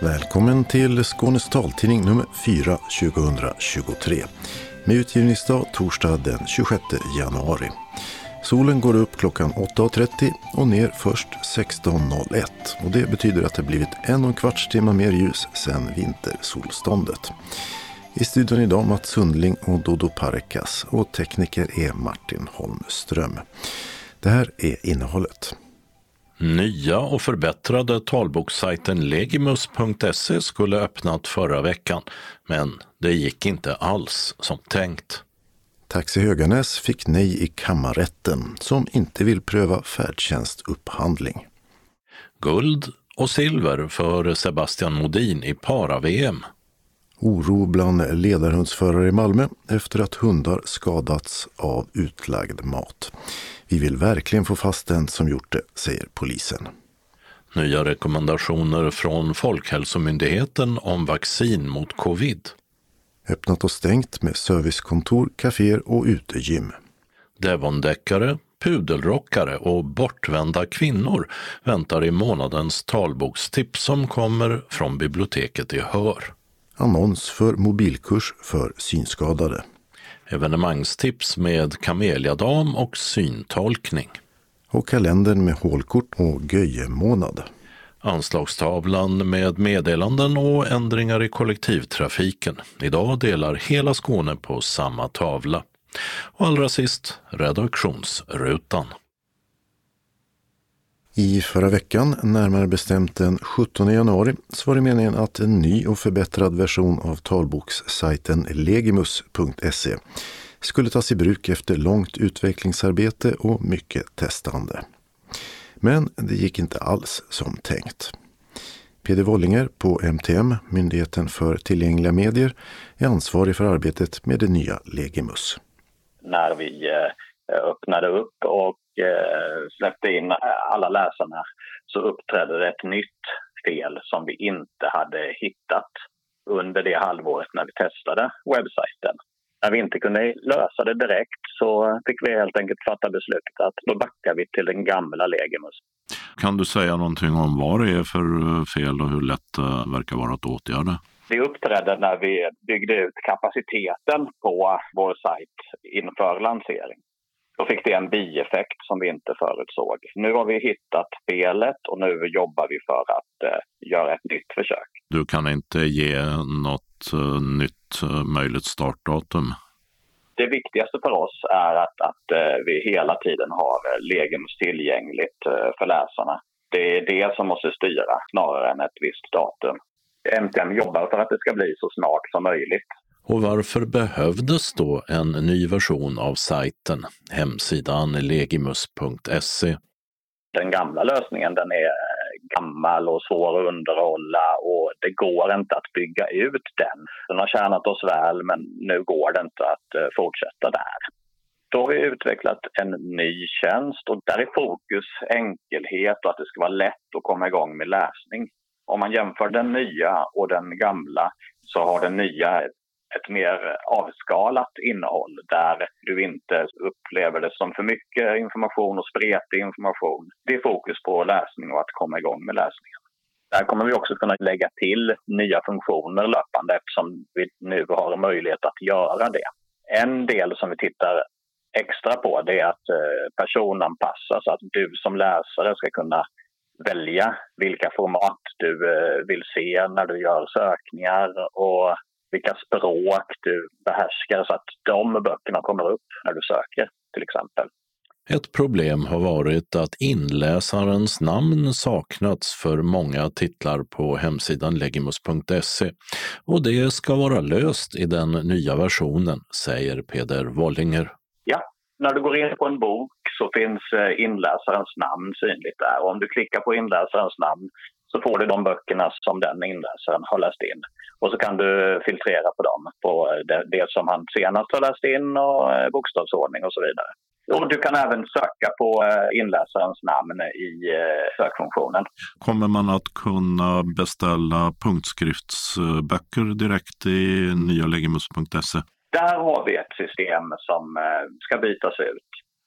Välkommen till Skånes taltidning nummer 4 2023. Med utgivningsdag torsdag den 26 januari. Solen går upp klockan 8.30 och ner först 16.01. Och det betyder att det blivit 1,25 timmar mer ljus sedan vintersolståndet. I studion idag Mats Sundling och Dodo Parekas och tekniker är Martin Holmström. Det här är innehållet. Nya och förbättrade talbokssajten legimus.se skulle öppnat förra veckan, men det gick inte alls som tänkt. Taxi Höganäs fick nej i kammarrätten som inte vill pröva färdtjänstupphandling. Guld och silver för Sebastian Modin i para-VM. Oro bland ledarhundsförare i Malmö efter att hundar skadats av utlagd mat. Vi vill verkligen få fast den som gjort det, säger polisen. Nya rekommendationer från Folkhälsomyndigheten om vaccin mot covid. Öppnat och stängt med servicekontor, kaféer och utegym. Devondeckare, pudelrockare och bortvända kvinnor väntar i månadens talbokstips som kommer från biblioteket i Hör. Annons för mobilkurs för synskadade. Evenemangstips med kameliadam och syntolkning. Och kalendern med hålkort och göjemånad. Anslagstavlan med meddelanden och ändringar i kollektivtrafiken. Idag delar hela Skåne på samma tavla. Och allra sist redaktionsrutan. I förra veckan, närmare bestämt den 17 januari, så var det meningen att en ny och förbättrad version av talbokssajten legimus.se skulle tas i bruk efter långt utvecklingsarbete och mycket testande. Men det gick inte alls som tänkt. Peder Wollinger på MTM, Myndigheten för tillgängliga medier, är ansvarig för arbetet med det nya Legimus. När vi öppnade upp och släppte in alla läsarna så uppträdde det ett nytt fel som vi inte hade hittat under det halvåret när vi testade webbsajten. När vi inte kunde lösa det direkt så fick vi helt enkelt fatta beslutet att då backar vi till den gamla Legimus. Kan du säga någonting om vad det är för fel och hur lätt det verkar vara att åtgärda? Det uppträdde när vi byggde ut kapaciteten på vår sajt inför lansering. Då fick det en bieffekt som vi inte förutsåg. Nu har vi hittat felet och nu jobbar vi för att göra ett nytt försök. Du kan inte ge något nytt möjligt startdatum? Det viktigaste för oss är att vi hela tiden har Legimus tillgängligt för läsarna. Det är det som måste styra snarare än ett visst datum. MTM jobbar för att det ska bli så snart som möjligt. Och varför behövdes då en ny version av sajten, hemsidan legimus.se? Den gamla lösningen den är gammal och svår att underhålla och det går inte att bygga ut den. Den har tjänat oss väl men nu går det inte att fortsätta där. Då har vi utvecklat en ny tjänst och där är fokus enkelhet och att det ska vara lätt att komma igång med läsning. Om man jämför den nya och den gamla så har den nya ett mer avskalat innehåll där du inte upplever det som för mycket information och spretig information. Det är fokus på läsning och att komma igång med läsningen. Där kommer vi också kunna lägga till nya funktioner löpande eftersom vi nu har möjlighet att göra det. En del som vi tittar extra på det är att personanpassa så att du som läsare ska kunna välja vilka format du vill se när du gör sökningar och vilka språk du behärskar så att de böckerna kommer upp när du söker till exempel. Ett problem har varit att inläsarens namn saknats för många titlar på hemsidan legimus.se och det ska vara löst i den nya versionen, säger Peder Wollinger. Ja, när du går in på en bok så finns inläsarens namn synligt där och om du klickar på inläsarens namn så får du de böckerna som den inläsaren har läst in. Och så kan du filtrera på dem, på det som han senast har läst in och bokstavsordning och så vidare. Och du kan även söka på inläsarens namn i sökfunktionen. Kommer man att kunna beställa punktskriftsböcker direkt i nya legimus.se? Där har vi ett system som ska bytas ut.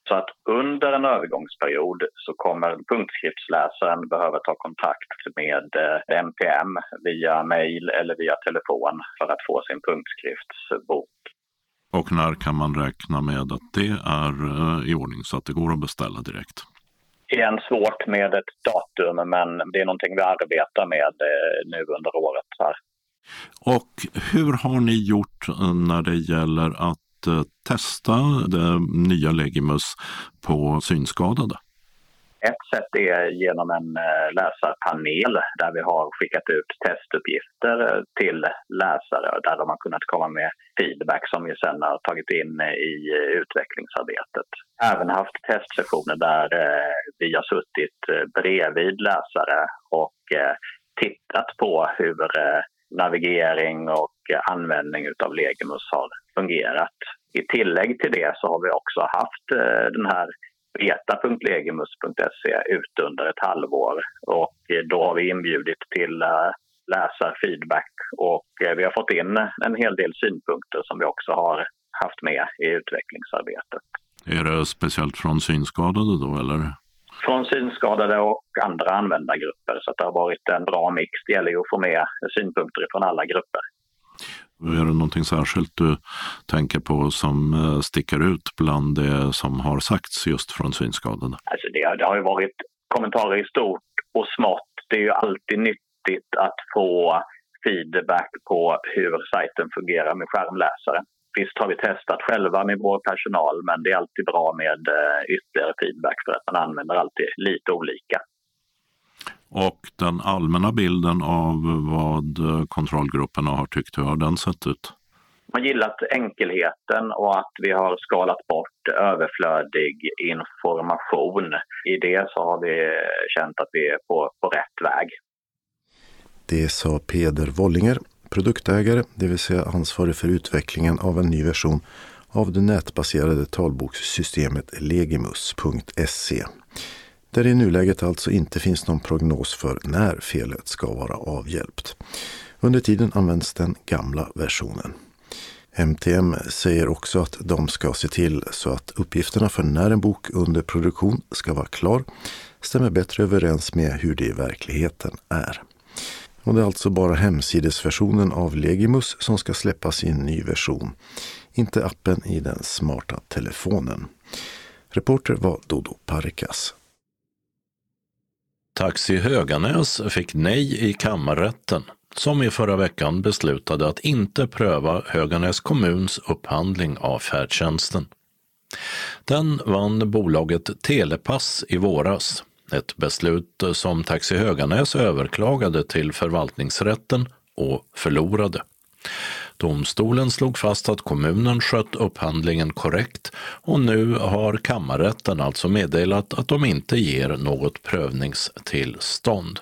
Så att under en övergångsperiod så kommer punktskriftsläsaren behöva ta kontakt med MTM via mejl eller via telefon för att få sin punktskriftsbok. Och när kan man räkna med att det är i ordning så att det går att beställa direkt? Det är svårt med ett datum, men det är någonting vi arbetar med nu under året här. Och hur har ni gjort när det gäller att testa det nya Legimus på synskadade? Ett sätt är genom en läsarpanel där vi har skickat ut testuppgifter till läsare där de har kunnat komma med feedback som vi sedan har tagit in i utvecklingsarbetet. Även haft testsessioner där vi har suttit bredvid läsare och tittat på hur navigering och användning av Legimus har fungerat. I tillägg till det så har vi också haft den här beta.legimus.se ute under ett halvår och då har vi inbjudit till läsarfeedback och vi har fått in en hel del synpunkter som vi också har haft med i utvecklingsarbetet. Är det speciellt från synskadade då eller? Från synskadade och andra användargrupper, så att det har varit en bra mix. Det gäller ju att få med synpunkter från alla grupper. Är det någonting särskilt du tänker på som sticker ut bland det som har sagts just från synskadade? Alltså det har ju varit kommentarer i stort och smått. Det är ju alltid nyttigt att få feedback på hur sajten fungerar med skärmläsare. Visst har vi testat själva med vår personal, men det är alltid bra med ytterligare feedback för att man använder alltid lite olika. Och den allmänna bilden av vad kontrollgrupperna har tyckt, hur har den sett ut? Man har gillat enkelheten och att vi har skalat bort överflödig information. I det så har vi känt att vi är på rätt väg. Det sa Peder Wollinger, produktägare, det vill säga ansvarig för utvecklingen av en ny version av det nätbaserade talbokssystemet legimus.se. Där i nuläget alltså inte finns någon prognos för när felet ska vara avhjälpt. Under tiden används den gamla versionen. MTM säger också att de ska se till så att uppgifterna för när en bok under produktion ska vara klar stämmer bättre överens med hur det i verkligheten är. Och det är alltså bara hemsidesversionen av Legimus som ska släppas i en ny version, inte appen i den smarta telefonen. Reporter var Dodo Parikas. Taxi Höganäs fick nej i kammarrätten, som i förra veckan beslutade att inte pröva Höganäs kommuns upphandling av färdtjänsten. Den vann bolaget Telepass i våras, ett beslut som Taxi Höganäs överklagade till förvaltningsrätten och förlorade. Domstolen slog fast att kommunen skött upphandlingen korrekt och nu har kammarrätten alltså meddelat att de inte ger något prövningstillstånd.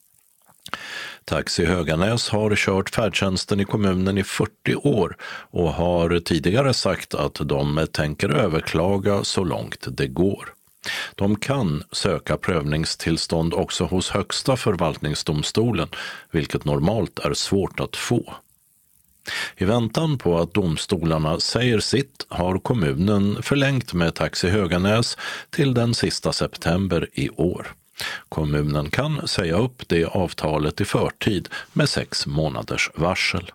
Taxi Höganäs har kört färdtjänsten i kommunen i 40 år och har tidigare sagt att de tänker överklaga så långt det går. De kan söka prövningstillstånd också hos Högsta förvaltningsdomstolen, vilket normalt är svårt att få. I väntan på att domstolarna säger sitt har kommunen förlängt med Taxi Höganäs till den sista september i år. Kommunen kan säga upp det avtalet i förtid med 6 månaders varsel.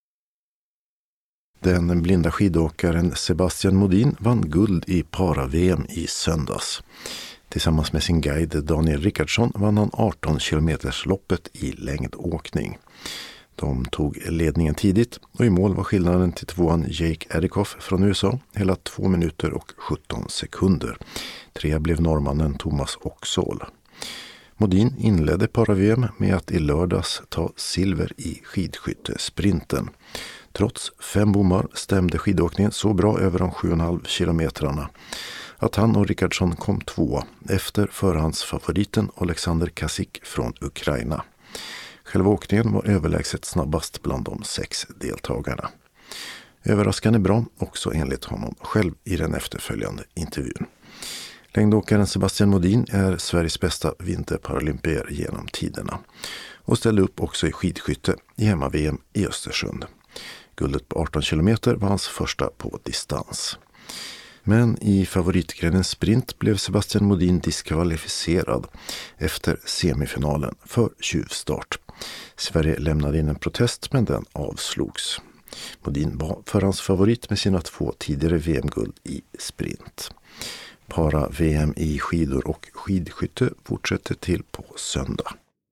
Den blinda skidåkaren Sebastian Modin vann guld i para-VM i söndags. Tillsammans med sin guide Daniel Rickardsson vann han 18 kilometersloppet i längdåkning. De tog ledningen tidigt och i mål var skillnaden till tvåan Jake Erikoff från USA hela 2 minuter och 17 sekunder. 3 blev norrmannen Thomas Oxall. Modin inledde para-VM med att i lördags ta silver i skidskyttesprinten. Trots 5 bommar stämde skidåkningen så bra över de 7,5 kilometrarna att han och Rickardsson kom 2 efter förhandsfavoriten Alexander Kasik från Ukraina. Själva åkningen var överlägset snabbast bland de 6 deltagarna. Överraskande bra också enligt honom själv i den efterföljande intervjun. Längdåkaren Sebastian Modin är Sveriges bästa vinterparalympier genom tiderna och ställde upp också i skidskytte i hemma-VM i Östersund. Guldet på 18 kilometer var hans första på distans. Men i favoritgrenen sprint blev Sebastian Modin diskvalificerad efter semifinalen för tjuvstart. Sverige lämnade in en protest men den avslogs. Modin var förhandsfavorit med sina 2 tidigare VM-guld i sprint. Para-VM i skidor och skidskytte fortsätter till på söndag.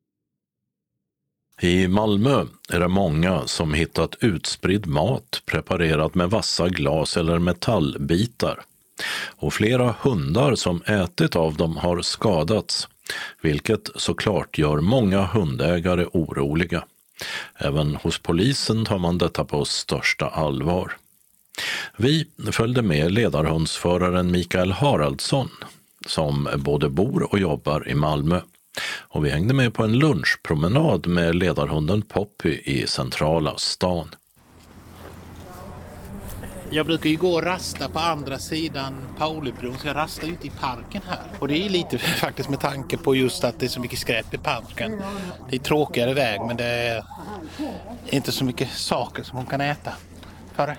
I Malmö är det många som hittat utspridd mat preparerat med vassa glas eller metallbitar. Och flera hundar som ätit av dem har skadats, vilket såklart gör många hundägare oroliga. Även hos polisen tar man detta på största allvar. Vi följde med ledarhundsföraren Mikael Haraldsson, som både bor och jobbar i Malmö. Och vi hängde med på en lunchpromenad med ledarhunden Poppy i centrala stan. Jag brukar ju gå och rasta på andra sidan Paulibron, så jag rastar ute i parken här. Och det är lite faktiskt med tanke på just att det är så mycket skräp i parken. Det är tråkigare väg, men det är inte så mycket saker som hon kan äta. Före.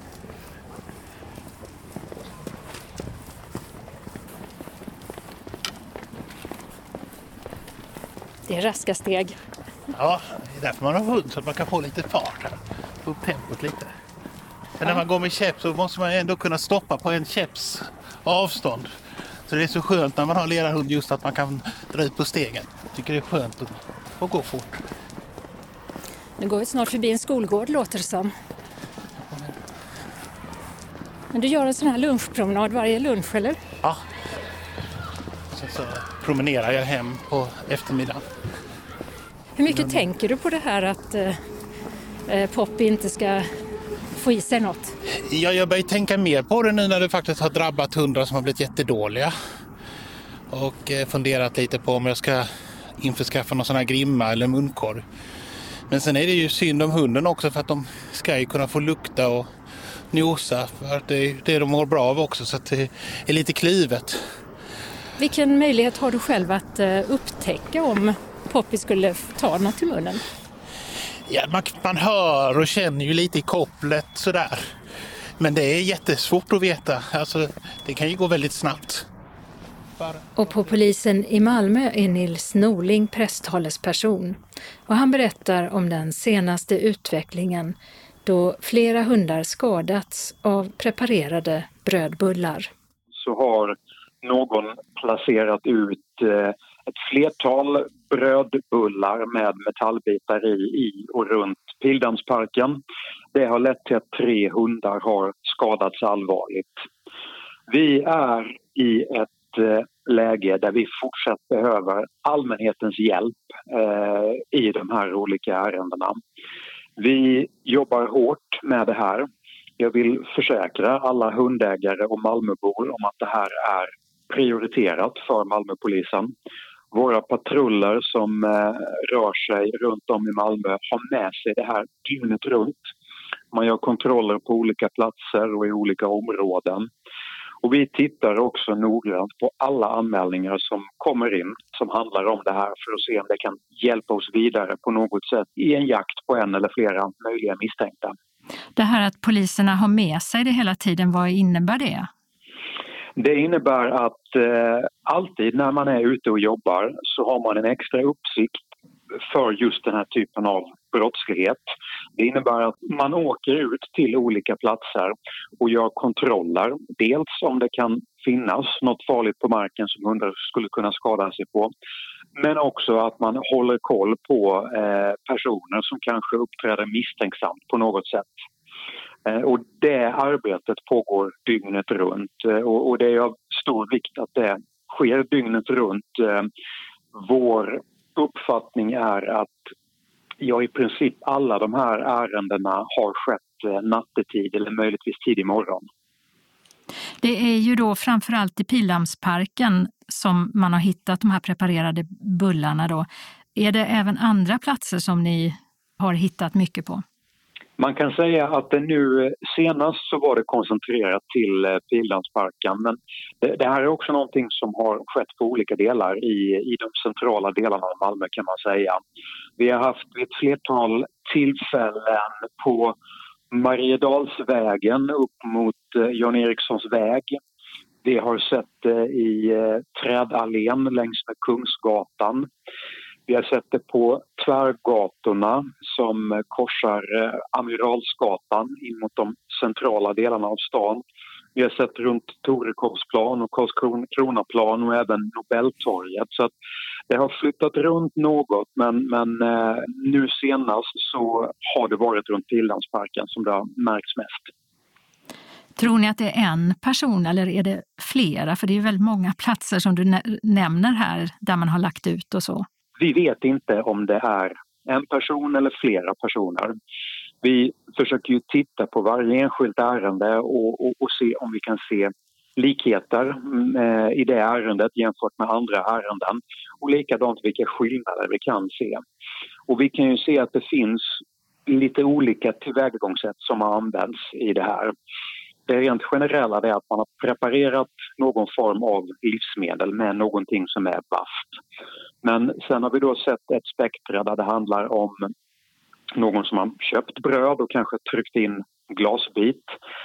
Det är raska steg. Ja, det är därför man har hund, så att man kan få lite fart här. Få upp tempot lite. Men när man går med käpp så måste man ändå kunna stoppa på en käpps avstånd. Så det är så skönt när man har ledarhund just att man kan dra ut på stegen. Jag tycker det är skönt att gå fort. Nu går vi snart förbi en skolgård, låter det som. Men du gör en sån här lunchpromenad varje lunch, eller? Ja. Så promenerar jag hem på eftermiddagen. Hur mycket tänker du på det här att Poppy inte ska få i sig något? Ja, jag börjar tänka mer på det nu när det faktiskt har drabbat hundar som har blivit jättedåliga. Och funderat lite på om jag ska införskaffa någon sån här grimma eller munkorg. Men sen är det ju synd om hunden också, för att de ska ju kunna få lukta och nosa. För att det är det de mår bra av också, så att det är lite klivet. Vilken möjlighet har du själv att upptäcka om Poppy skulle ta något i munnen? Ja, man hör och känner ju lite i kopplet sådär. Men det är jättesvårt att veta. Alltså, det kan ju gå väldigt snabbt. Och på polisen i Malmö är Nils Norling presstalesperson. Och han berättar om den senaste utvecklingen då flera hundar skadats av preparerade brödbullar. Så har någon placerat ut ett flertal brödbullar med metallbitar i och runt Pildammsparken. Det har lett till att 3 hundar har skadats allvarligt. Vi är i ett läge där vi fortsatt behöver allmänhetens hjälp i de här olika ärendena. Vi jobbar hårt med det här. Jag vill försäkra alla hundägare och Malmöbor om att det här är prioriterat för Malmöpolisen. Våra patruller som rör sig runt om i Malmö har med sig det här dygnet runt. Man gör kontroller på olika platser och i olika områden. Och vi tittar också noggrant på alla anmälningar som kommer in som handlar om det här, för att se om det kan hjälpa oss vidare på något sätt i en jakt på en eller flera möjliga misstänkta. Det här att poliserna har med sig det hela tiden, vad innebär det? Det innebär att alltid när man är ute och jobbar så har man en extra uppsikt för just den här typen av brottslighet. Det innebär att man åker ut till olika platser och gör kontroller. Dels om det kan finnas något farligt på marken som hundar skulle kunna skada sig på. Men också att man håller koll på personer som kanske uppträder misstänksamt på något sätt. Och det arbetet pågår dygnet runt, och det är av stor vikt att det sker dygnet runt. Vår uppfattning är att i princip alla de här ärendena har skett nattetid eller möjligtvis tidig morgon. Det är ju då framförallt i Pildammsparken som man har hittat de här preparerade bullarna då. Är det även andra platser som ni har hittat mycket på? Man kan säga att det nu senast så var det koncentrerat till Pildammsparken, men det här är också någonting som har skett på olika delar i de centrala delarna av Malmö, kan man säga. Vi har haft ett flertal tillfällen på Mariedalsvägen upp mot Jan Erikssons väg. Vi har sett det i Trädallén längs med Kungsgatan. Vi har sett det på tvärgatorna som korsar Amiralsgatan in mot de centrala delarna av stan. Vi har sett runt Torekovsplan och Karlskronaplan och även Nobeltorget. Så att det har flyttat runt något, men nu senast så har det varit runt Pildammsparken som det har märkts mest. Tror ni att det är en person eller är det flera? För det är väldigt många platser som du nämner här där man har lagt ut och så. Vi vet inte om det är en person eller flera personer. Vi försöker ju titta på varje enskilt ärende och se om vi kan se likheter i det ärendet jämfört med andra ärenden. Och likadant vilka skillnader vi kan se. Och vi kan ju se att det finns lite olika tillvägagångssätt som har använts i det här. Det rent generella är att man har preparerat någon form av livsmedel med någonting som är vasst. Men sen har vi då sett ett spektra där det handlar om någon som har köpt bröd och kanske tryckt in glasbit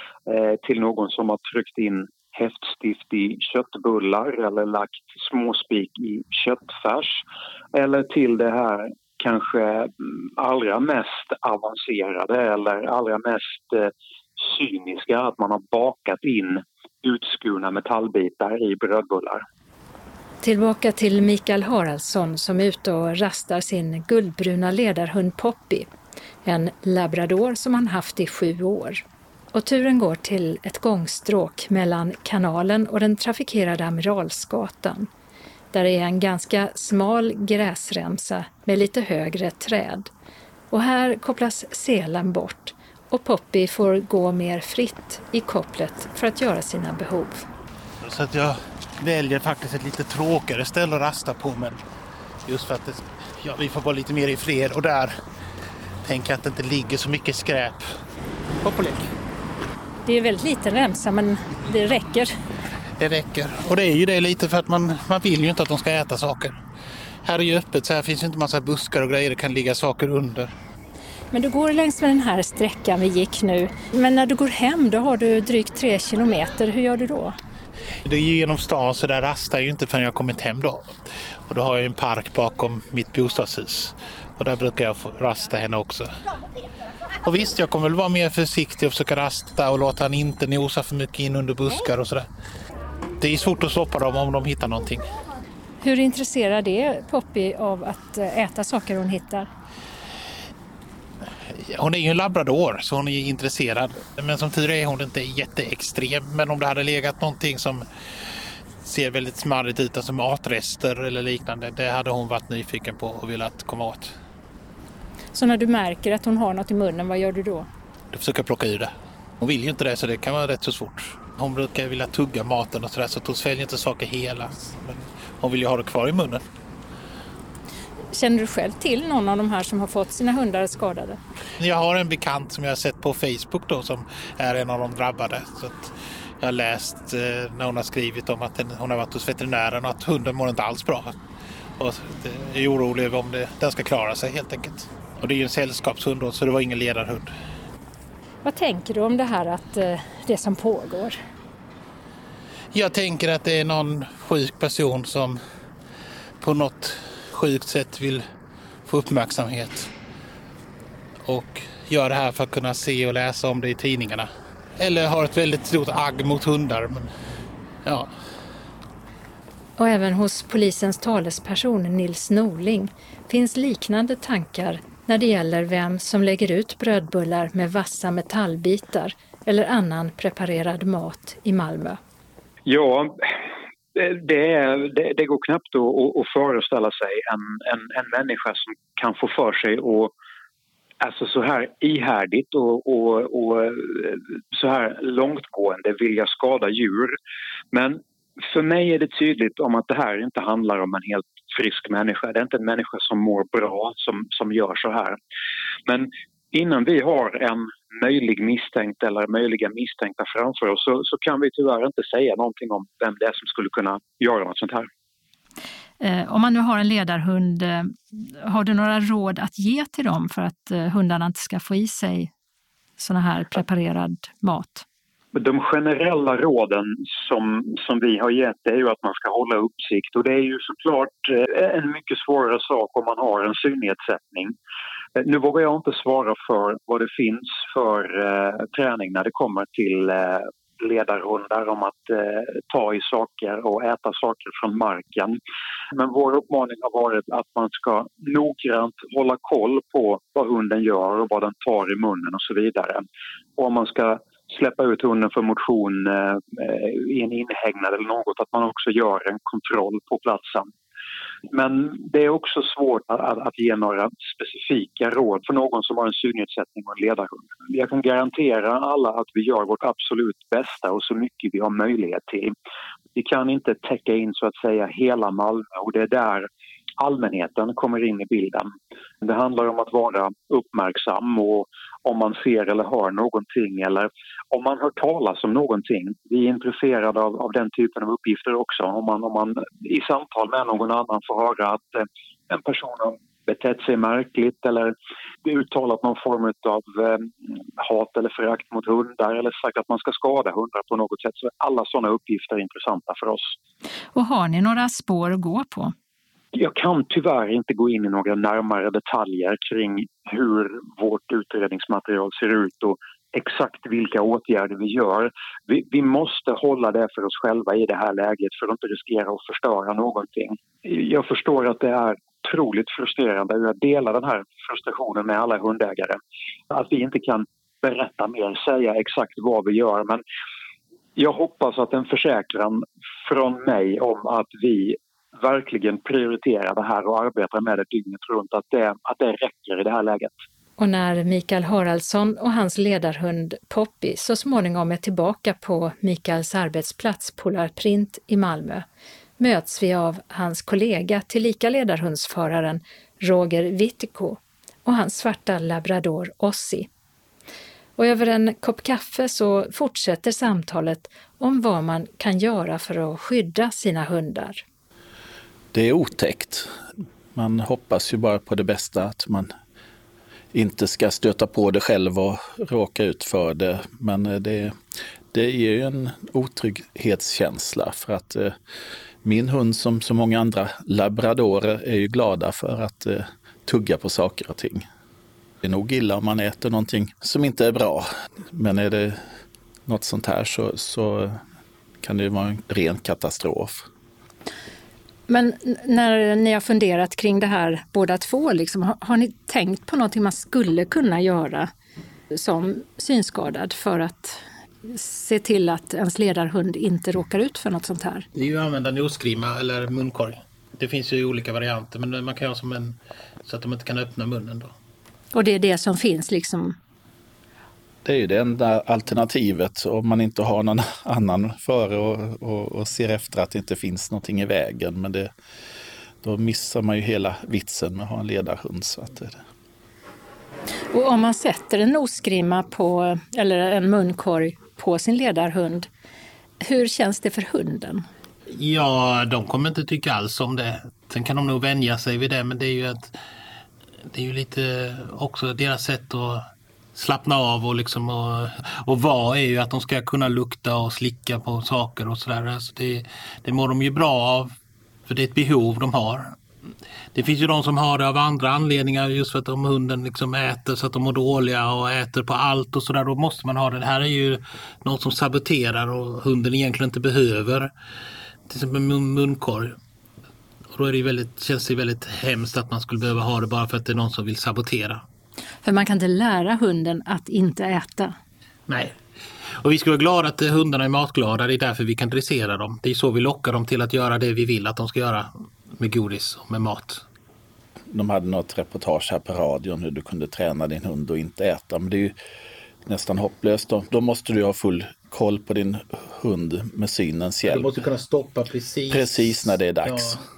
till någon som har tryckt in häftstift i köttbullar eller lagt småspik i köttfärs. Eller till det här kanske allra mest avancerade eller allra mest cyniska att man har bakat in utskurna metallbitar i brödbullar. Tillbaka till Mikael Haraldsson som är ute och rastar sin guldbruna ledarhund Poppy. En labrador som han haft i 7 år. Och turen går till ett gångstråk mellan kanalen och den trafikerade Amiralsgatan. Där är en ganska smal gräsremsa med lite högre träd. Och här kopplas selen bort och Poppy får gå mer fritt i kopplet för att göra sina behov. Så att jag väljer faktiskt ett lite tråkigare ställe att rasta på, men just för att vi får vara lite mer i fred och där tänker jag att det inte ligger så mycket skräp. Hoppolek. Det är väldigt liten remsa men det räcker. Det räcker. Och det är ju det lite för att man vill ju inte att de ska äta saker. Här är ju öppet så här finns ju inte massa buskar och grejer, det kan ligga saker under. Men du går längs med den här sträckan vi gick nu. Men när du går hem då har du drygt 3 kilometer. Hur gör du då? Det är genom stan så där rastar jag ju inte förrän jag kommit hem då. Och då har jag en park bakom mitt bostadshus. Och där brukar jag få rasta henne också. Och visst, jag kommer väl vara mer försiktig och försöka rasta och låta han inte nosa för mycket in under buskar och sådär. Det är svårt att stoppa dem om de hittar någonting. Hur intresserar det Poppy av att äta saker hon hittar? Hon är ju en labrador så hon är intresserad. Men som tur är hon inte jätteextrem. Men om det hade legat någonting som ser väldigt smarrigt ut, alltså matrester eller liknande, det hade hon varit nyfiken på och velat komma åt. Så när du märker att hon har något i munnen, vad gör du då? Då försöker jag plocka ur det. Hon vill ju inte det så det kan vara rätt så svårt. Hon brukar vilja tugga maten och sådär så hon sväljer inte saker hela. Men hon vill ju ha det kvar i munnen. Känner du själv till någon av de här som har fått sina hundar skadade? Jag har en bekant som jag har sett på Facebook då som är en av de drabbade. Så att jag har läst när hon har skrivit om att hon har varit hos veterinären och att hunden mår inte alls bra. Och jag är orolig om den ska klara sig helt enkelt. Och det är ju en sällskapshund då, så det var ingen ledarhund. Vad tänker du om det här att det som pågår? Jag tänker att det är någon sjuk person som på något sjukt sätt vill få uppmärksamhet och gör det här för att kunna se och läsa om det i tidningarna. Eller har ett väldigt stort agg mot hundar. Men, ja. Och även hos polisens talesperson Nils Norling finns liknande tankar när det gäller vem som lägger ut brödbullar med vassa metallbitar eller annan preparerad mat i Malmö. Ja, det går knappt att föreställa sig en människa som kan få för sig och alltså så här ihärdigt och så här långtgående vilja skada djur. Men för mig är det tydligt om att det här inte handlar om en helt frisk människa. Det är inte en människa som mår bra som gör så här. Men innan vi har en möjlig misstänkt eller möjliga misstänkta framför oss så kan vi tyvärr inte säga någonting om vem det är som skulle kunna göra något sånt här. Om man nu har en ledarhund, har du några råd att ge till dem för att hundarna inte ska få i sig såna här preparerad mat? De generella råden som vi har gett är ju att man ska hålla uppsikt, och det är ju såklart en mycket svårare sak om man har en synnedsättning. Nu vågar jag inte svara för vad det finns för träning när det kommer till ledarhundar om att ta i saker och äta saker från marken. Men vår uppmaning har varit att man ska noggrant hålla koll på vad hunden gör och vad den tar i munnen och så vidare. Och om man ska släppa ut hunden för motion i en inhägnad eller något, att man också gör en kontroll på platsen. Men det är också svårt att ge några specifika råd för någon som har en synnedsättning och en ledarhund. Jag kan garantera alla att vi gör vårt absolut bästa och så mycket vi har möjlighet till. Vi kan inte täcka in så att säga hela Malmö, och det är där allmänheten kommer in i bilden. Det handlar om att vara uppmärksam, och om man ser eller hör någonting eller om man hör talas om någonting. Vi är intresserade av den typen av uppgifter också. Om man i samtal med någon annan får höra att en person har betett sig märkligt eller uttalat någon form av hat eller förakt mot hundar eller sagt att man ska skada hundar på något sätt, så alla sådana uppgifter är intressanta för oss. Och har ni några spår att gå på? Jag kan tyvärr inte gå in i några närmare detaljer kring hur vårt utredningsmaterial ser ut och exakt vilka åtgärder vi gör. Vi måste hålla det för oss själva i det här läget för att inte riskera att förstöra någonting. Jag förstår att det är otroligt frustrerande, och jag delar den här frustrationen med alla hundägare. Att vi inte kan berätta mer, säga exakt vad vi gör, men jag hoppas att en försäkran från mig om att vi verkligen prioriterar det här och arbetar med det dygnet runt, att det räcker i det här läget. Och när Mikael Haraldsson och hans ledarhund Poppy så småningom är tillbaka på Mikaels arbetsplats Polar Print i Malmö möts vi av hans kollega tillika ledarhundsföraren Roger Wittiko och hans svarta labrador Ossi. Och över en kopp kaffe så fortsätter samtalet om vad man kan göra för att skydda sina hundar. Det är otäckt. Man hoppas ju bara på det bästa, att man inte ska stöta på det själv och råka ut för det. Men det ger ju en otrygghetskänsla, för att min hund som så många andra labradorer är ju glada för att tugga på saker och ting. Det är nog illa om man äter någonting som inte är bra. Men är det något sånt här så kan det ju vara en ren katastrof. Men när ni har funderat kring det här båda två, liksom, har ni tänkt på någonting man skulle kunna göra som synskadad för att se till att ens ledarhund inte råkar ut för något sånt här? Det är ju att använda nosgrimma eller munkorg. Det finns ju olika varianter, men man kan ha som en så att de inte kan öppna munnen då. Och det är det som finns liksom? Det är ju det enda alternativet om man inte har någon annan före och ser efter att det inte finns någonting i vägen. Men då missar man ju hela vitsen med att ha en ledarhund. Så att Och om man sätter en nosgrimma på, eller en munkorg på sin ledarhund, hur känns det för hunden? Ja, de kommer inte tycka alls om det. Sen kan de nog vänja sig vid det, men det är ju lite också deras sätt att slappna av och vara är ju att de ska kunna lukta och slicka på saker och sådär. Alltså det mår de ju bra av, för det är ett behov de har. Det finns ju de som har det av andra anledningar, just för att om hunden liksom äter så att de mår dåliga och äter på allt och sådär, då måste man ha det. Det här är ju något som saboterar och hunden egentligen inte behöver. Till exempel munkorg. Och då är det känns det väldigt hemskt att man skulle behöva ha det bara för att det är någon som vill sabotera. För man kan inte lära hunden att inte äta. Nej. Och vi ska vara glada att hundarna är matglada. Det är därför vi kan dressera dem. Det är så vi lockar dem till att göra det vi vill att de ska göra med godis och med mat. De hade något reportage här på radion hur du kunde träna din hund och inte äta. Men det är ju nästan hopplöst. Då måste du ha full koll på din hund med synens hjälp. Du måste kunna stoppa precis när det är dags. Ja.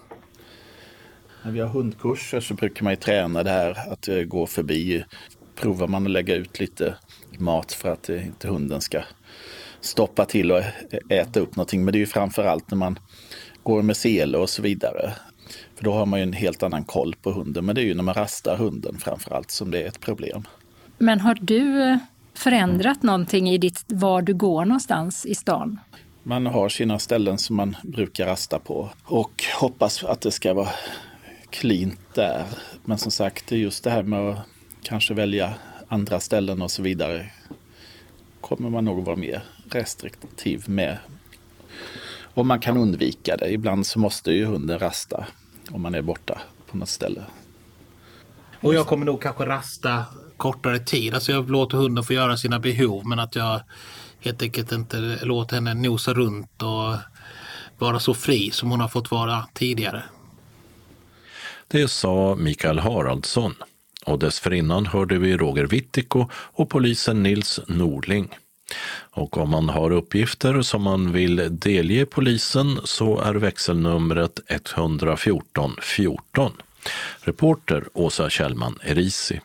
När vi har hundkurser så brukar man ju träna det här att gå förbi. Provar man att lägga ut lite mat för att inte hunden ska stoppa till och äta upp någonting. Men det är ju framförallt när man går med sele och så vidare. För då har man ju en helt annan koll på hunden. Men det är ju när man rastar hunden framförallt som det är ett problem. Men har du förändrat någonting i var du går någonstans i stan? Man har sina ställen som man brukar rasta på och hoppas att det ska vara cleant där. Men som sagt, just det här med att kanske välja andra ställen och så vidare kommer man nog vara mer restriktiv med. Och man kan undvika det. Ibland så måste ju hunden rasta om man är borta på något ställe. Och jag kommer nog kanske rasta kortare tid. Alltså jag låter hunden få göra sina behov, men att jag helt enkelt inte låter henne nosa runt och vara så fri som hon har fått vara tidigare. Det sa Mikael Haraldsson, och dessförinnan hörde vi Roger Wittico och polisen Nils Norling. Och om man har uppgifter som man vill delge polisen så är växelnumret 114 14. Reporter Åsa Kjellman Erisi.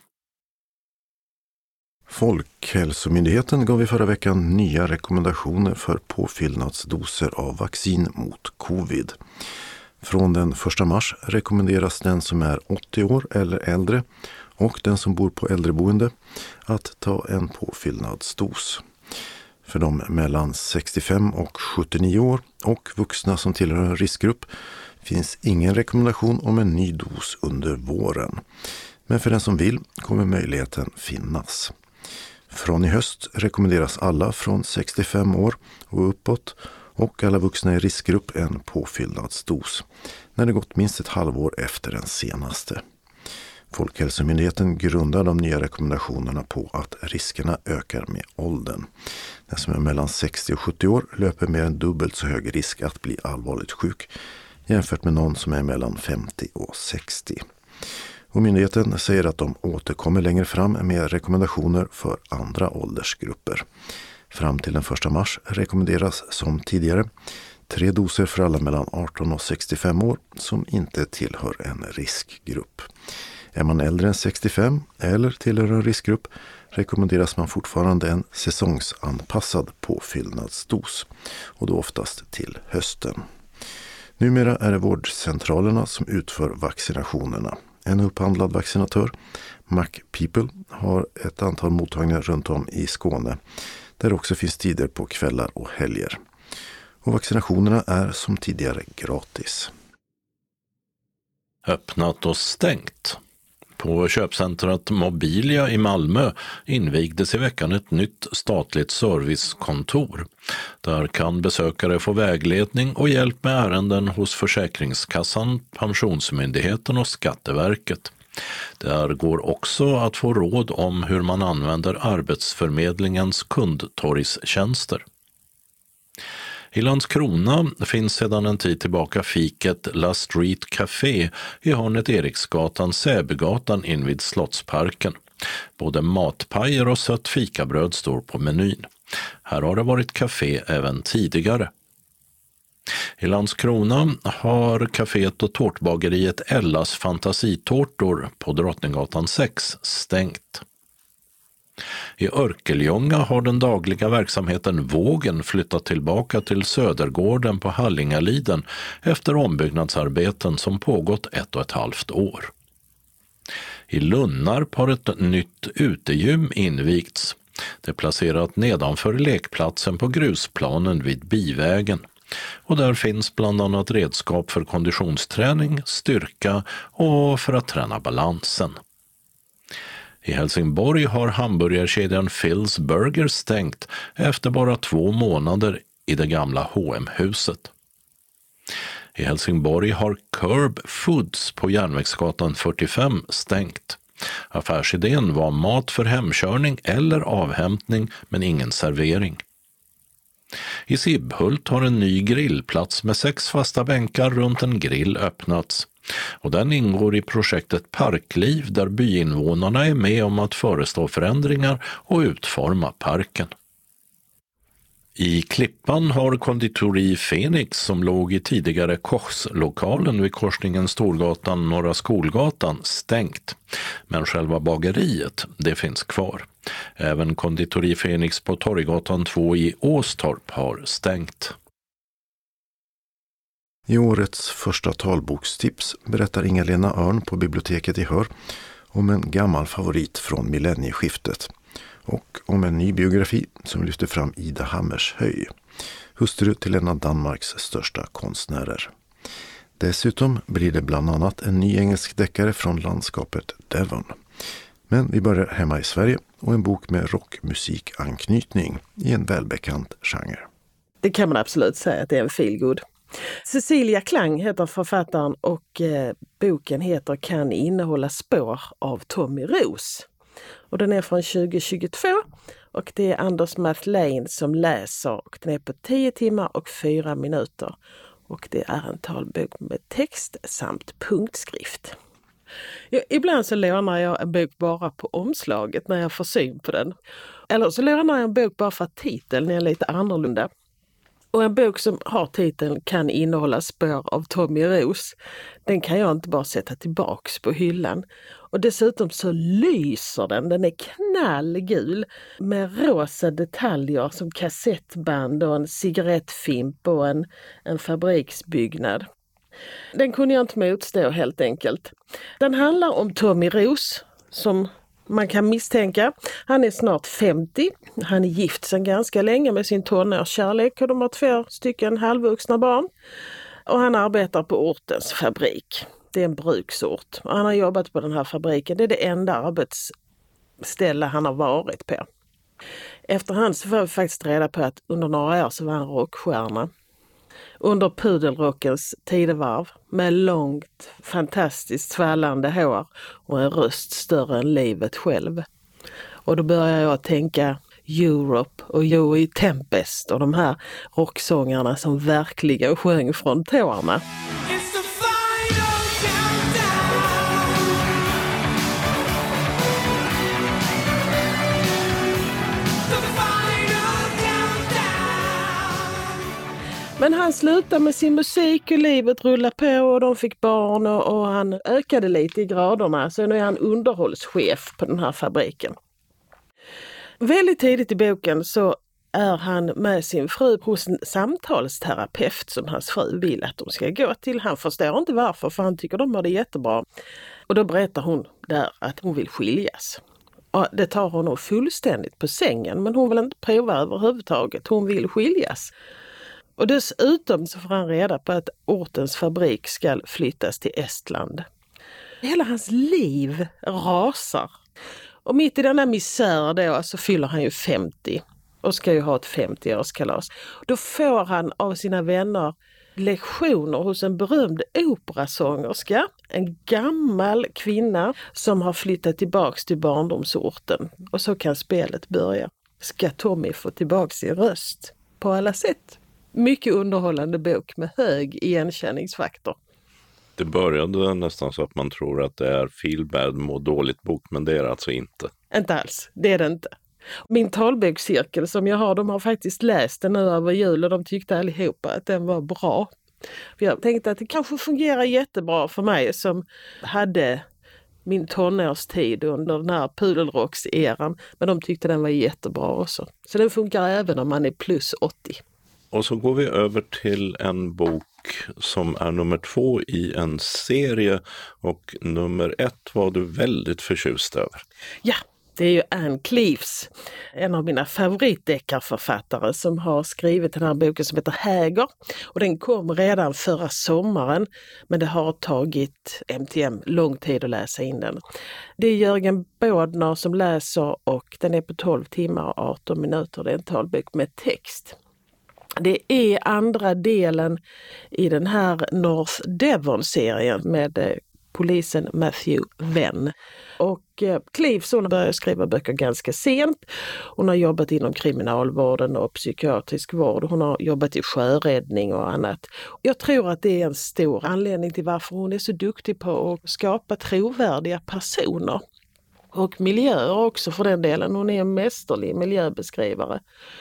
Folkhälsomyndigheten gav i förra veckan nya rekommendationer för påfyllnadsdoser av vaccin mot covid. Från den 1 mars rekommenderas den som är 80 år eller äldre och den som bor på äldreboende att ta en påfyllnadsdos. För de mellan 65 och 79 år och vuxna som tillhör en riskgrupp finns ingen rekommendation om en ny dos under våren. Men för den som vill kommer möjligheten finnas. Från i höst rekommenderas alla från 65 år och uppåt och alla vuxna i riskgrupp en påfyllnadsdos när det gått minst ett halvår efter den senaste. Folkhälsomyndigheten grundar de nya rekommendationerna på att riskerna ökar med åldern. Den som är mellan 60 och 70 år löper mer än dubbelt så hög risk att bli allvarligt sjuk jämfört med någon som är mellan 50 och 60. Och myndigheten säger att de återkommer längre fram med rekommendationer för andra åldersgrupper. Fram till den 1 mars rekommenderas som tidigare 3 doser för alla mellan 18 och 65 år som inte tillhör en riskgrupp. Är man äldre än 65 eller tillhör en riskgrupp rekommenderas man fortfarande en säsongsanpassad påfyllnadsdos och då oftast till hösten. Numera är det vårdcentralerna som utför vaccinationerna. En upphandlad vaccinatör, MacPeople, har ett antal mottagningar runt om i Skåne där det också finns tider på kvällar och helger. Och vaccinationerna är som tidigare gratis. Öppnat och stängt. På köpcentret Mobilia i Malmö invigdes i veckan ett nytt statligt servicekontor. Där kan besökare få vägledning och hjälp med ärenden hos Försäkringskassan, Pensionsmyndigheten och Skatteverket. Där går också att få råd om hur man använder Arbetsförmedlingens kundtorgstjänster. I Landskrona finns sedan en tid tillbaka fiket La Street Café i hörnet Eriksgatan, Säbygatan invid Slottsparken. Både matpajer och sött fikabröd står på menyn. Här har det varit café även tidigare. I Landskrona har kaféet och tårtbageriet Ellas fantasitårtor på Drottninggatan 6 stängt. I Örkelljunga har den dagliga verksamheten Vågen flyttat tillbaka till Södergården på Hallingaliden efter ombyggnadsarbeten som pågått 1,5 år. I Lunnarp har ett nytt utegym invigts. Det är placerat nedanför lekplatsen på grusplanen vid bivägen. Och där finns bland annat redskap för konditionsträning, styrka och för att träna balansen. I Helsingborg har hamburgerkedjan Phil's Burger stängt efter bara 2 månader i det gamla H&M-huset. I Helsingborg har Curb Foods på Järnvägsgatan 45 stängt. Affärsidén var mat för hemkörning eller avhämtning men ingen servering. I Sibbhult har en ny grillplats med 6 fasta bänkar runt en grill öppnats. Och den ingår i projektet Parkliv där byinvånarna är med om att förestå förändringar och utforma parken. I Klippan har konditori Fenix som låg i tidigare Kochslokalen vid korsningen Storgatan Norra Skolgatan stängt. Men själva bageriet, det finns kvar. Även konditori Fenix på Torggatan 2 i Åstorp har stängt. I årets första talbokstips berättar Inga-Lena Örn på biblioteket i Hör om en gammal favorit från millennieskiftet. och om en ny biografi som lyfter fram Ida Hammershøi, hustru till en av Danmarks största konstnärer. Dessutom blir det bland annat en ny engelsk deckare från landskapet Devon. Men vi börjar hemma i Sverige och en bok med rockmusikanknytning i en välbekant genre. Det kan man absolut säga att det är en feelgood. Cecilia Klang heter författaren och boken heter Kan innehålla spår av Tommy Roos. Och den är från 2022 och det är Anders Mathlane som läser och den är på 10 timmar och 4 minuter. Och det är en talbok med text samt punktskrift. Ibland så lånar jag en bok bara på omslaget när jag får syn på den. Eller så lånar jag en bok bara för att titeln är lite annorlunda. Och en bok som har titeln Kan innehålla spår av Tommy Roos, den kan jag inte bara sätta tillbaks på hyllan. Och dessutom så lyser den är knallgul med rosa detaljer som kassettband och en cigarettfimp och en fabriksbyggnad. Den kunde jag inte motstå helt enkelt. Den handlar om Tommy Roos som man kan misstänka. Han är snart 50. Han är gift sedan ganska länge med sin tonårskärlek och de har 2 stycken halvvuxna barn. Och han arbetar på ortens fabrik. Det är en bruksort. Och han har jobbat på den här fabriken. Det är det enda arbetsställe han har varit på. Efterhand så får vi faktiskt reda på att under några år så var han rockstjärna. Under pudelrockens tidevarv med långt, fantastiskt svallande hår och en röst större än livet själv. Och då börjar jag tänka Europe och Joey Tempest och de här rocksångarna som verkligen sjöng från tårna. Men han slutade med sin musik och livet rullade på och de fick barn och han ökade lite i graderna. Så nu är han underhållschef på den här fabriken. Väldigt tidigt i boken så är han med sin fru hos en samtalsterapeut som hans fru vill att de ska gå till. Han förstår inte varför för han tycker de har det jättebra. Och då berättar hon där att hon vill skiljas. Och det tar hon fullständigt på sängen men hon vill inte prova överhuvudtaget. Hon vill skiljas. Och dessutom så får han reda på att ortens fabrik ska flyttas till Estland. Hela hans liv rasar. Och mitt i denna misär då så fyller han ju 50 och ska ju ha ett 50-årskalas. Då får han av sina vänner lektioner hos en berömd operasångerska. En gammal kvinna som har flyttat tillbaks till barndomsorten. Och så kan spelet börja. Ska Tommy få tillbaks sin röst på alla sätt? Mycket underhållande bok med hög igenkänningsfaktor. Det började nästan så att man tror att det är feel bad, må dåligt bok, men det är alltså inte. Inte alls, det är det inte. Min talbokscirkel som jag har, de har faktiskt läst den nu över jul och de tyckte allihopa att den var bra. För jag tänkte att det kanske fungerar jättebra för mig som hade min tonårstid under den här pudelrockseran, men de tyckte den var jättebra också. Så den funkar även om man är plus 80. Och så går vi över till en bok som är nummer 2 i en serie och nummer 1 var du väldigt förtjust över. Ja, det är ju Ann Cleeves, en av mina favoritdeckarförfattare som har skrivit den här boken som heter Häger. Och den kom redan förra sommaren men det har tagit MTM lång tid att läsa in den. Det är Jörgen Bådner som läser och den är på 12 timmar och 18 minuter. Det är en talbok med text. Det är andra delen i den här North Devon-serien med polisen Matthew Venn. Och Cleeves hon började skriva böcker ganska sent. Hon har jobbat inom kriminalvården och psykiatrisk vård. Hon har jobbat i sjöräddning och annat. Jag tror att det är en stor anledning till varför hon är så duktig på att skapa trovärdiga personer. Och miljöer också för den delen. Hon är en mästerlig miljöbeskrivare.